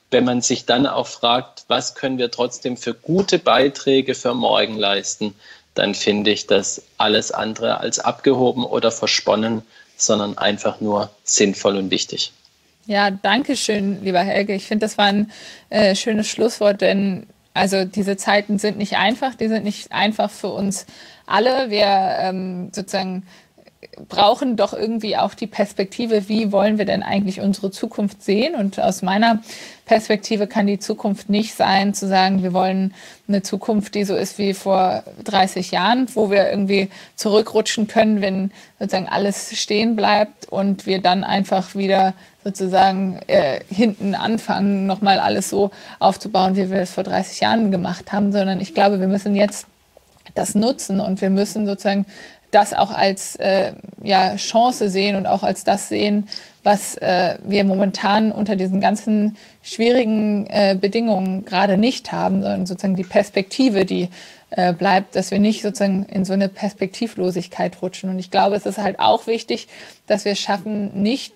Speaker 2: wenn man sich dann auch fragt, was können wir trotzdem für gute Beiträge für morgen leisten, dann finde ich das alles andere als abgehoben oder versponnen, sondern einfach nur sinnvoll und wichtig.
Speaker 1: Ja, danke schön, lieber Helge. Ich finde, das war ein schönes Schlusswort, denn also diese Zeiten sind nicht einfach, die sind nicht einfach für uns alle. Wir sozusagen brauchen doch irgendwie auch die Perspektive, wie wollen wir denn eigentlich unsere Zukunft sehen? Und aus meiner Perspektive kann die Zukunft nicht sein, zu sagen, wir wollen eine Zukunft, die so ist wie vor 30 Jahren, wo wir irgendwie zurückrutschen können, wenn sozusagen alles stehen bleibt und wir dann einfach wieder sozusagen hinten anfangen, nochmal alles so aufzubauen, wie wir es vor 30 Jahren gemacht haben, sondern ich glaube, wir müssen jetzt das nutzen und wir müssen sozusagen das auch als Chance sehen und auch als das sehen, was wir momentan unter diesen ganzen schwierigen Bedingungen gerade nicht haben, sondern sozusagen die Perspektive, die bleibt, dass wir nicht sozusagen in so eine Perspektivlosigkeit rutschen. Und ich glaube, es ist halt auch wichtig, dass wir es schaffen, nicht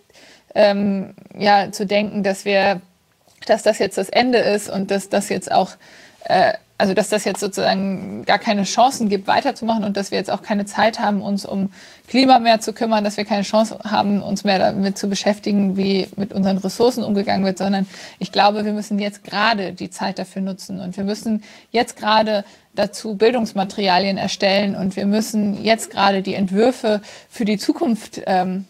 Speaker 1: zu denken, dass das jetzt das Ende ist und dass das jetzt auch dass das jetzt sozusagen gar keine Chancen gibt, weiterzumachen und dass wir jetzt auch keine Zeit haben, uns um Klima mehr zu kümmern, dass wir keine Chance haben, uns mehr damit zu beschäftigen, wie mit unseren Ressourcen umgegangen wird, sondern ich glaube, wir müssen jetzt gerade die Zeit dafür nutzen und wir müssen jetzt gerade dazu Bildungsmaterialien erstellen und wir müssen jetzt gerade die Entwürfe für die Zukunft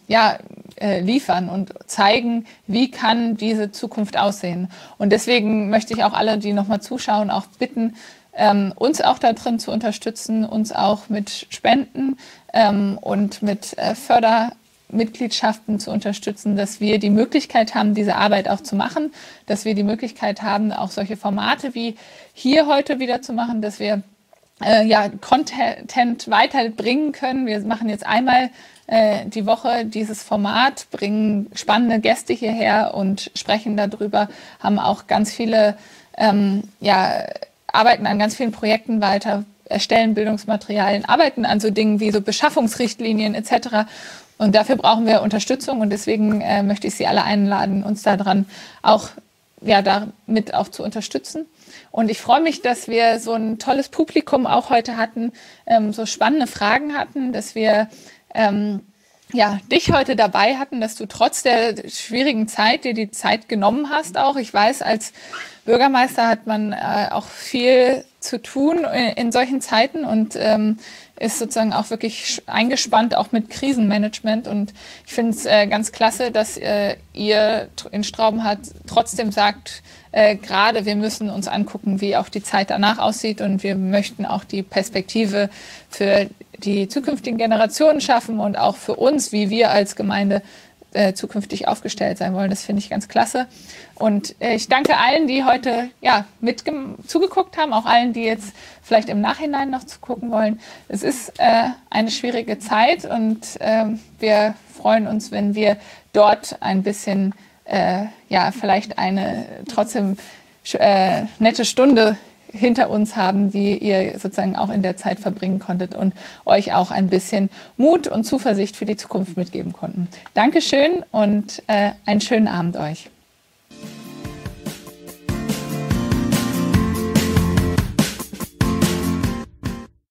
Speaker 1: liefern und zeigen, wie kann diese Zukunft aussehen. Und deswegen möchte ich auch alle, die nochmal zuschauen, auch bitten, uns auch da drin zu unterstützen, uns auch mit Spenden und mit Fördermitgliedschaften zu unterstützen, dass wir die Möglichkeit haben, diese Arbeit auch zu machen, dass wir die Möglichkeit haben, auch solche Formate wie hier heute wieder zu machen, dass wir Content weiterbringen können. Wir machen jetzt einmal die Woche dieses Format, bringen spannende Gäste hierher und sprechen darüber, haben auch ganz viele, arbeiten an ganz vielen Projekten weiter, erstellen Bildungsmaterialien, arbeiten an so Dingen wie so Beschaffungsrichtlinien etc. Und dafür brauchen wir Unterstützung und deswegen möchte ich Sie alle einladen, uns daran auch damit auch zu unterstützen. Und ich freue mich, dass wir so ein tolles Publikum auch heute hatten, so spannende Fragen hatten, dass wir dich heute dabei hatten, dass du trotz der schwierigen Zeit dir die Zeit genommen hast auch. Ich weiß, als Bürgermeister hat man auch viel zu tun in solchen Zeiten und ist sozusagen auch wirklich eingespannt, auch mit Krisenmanagement. Und ich finde es ganz klasse, dass ihr in Straubenhardt trotzdem sagt, gerade wir müssen uns angucken, wie auch die Zeit danach aussieht und wir möchten auch die Perspektive für die zukünftigen Generationen schaffen und auch für uns, wie wir als Gemeinde zukünftig aufgestellt sein wollen. Das finde ich ganz klasse. Und ich danke allen, die heute zugeguckt haben, auch allen, die jetzt vielleicht im Nachhinein noch zugucken wollen. Es ist eine schwierige Zeit und wir freuen uns, wenn wir dort ein bisschen vielleicht eine trotzdem nette Stunde hinter uns haben, die ihr sozusagen auch in der Zeit verbringen konntet und euch auch ein bisschen Mut und Zuversicht für die Zukunft mitgeben konnten. Dankeschön und einen schönen Abend euch.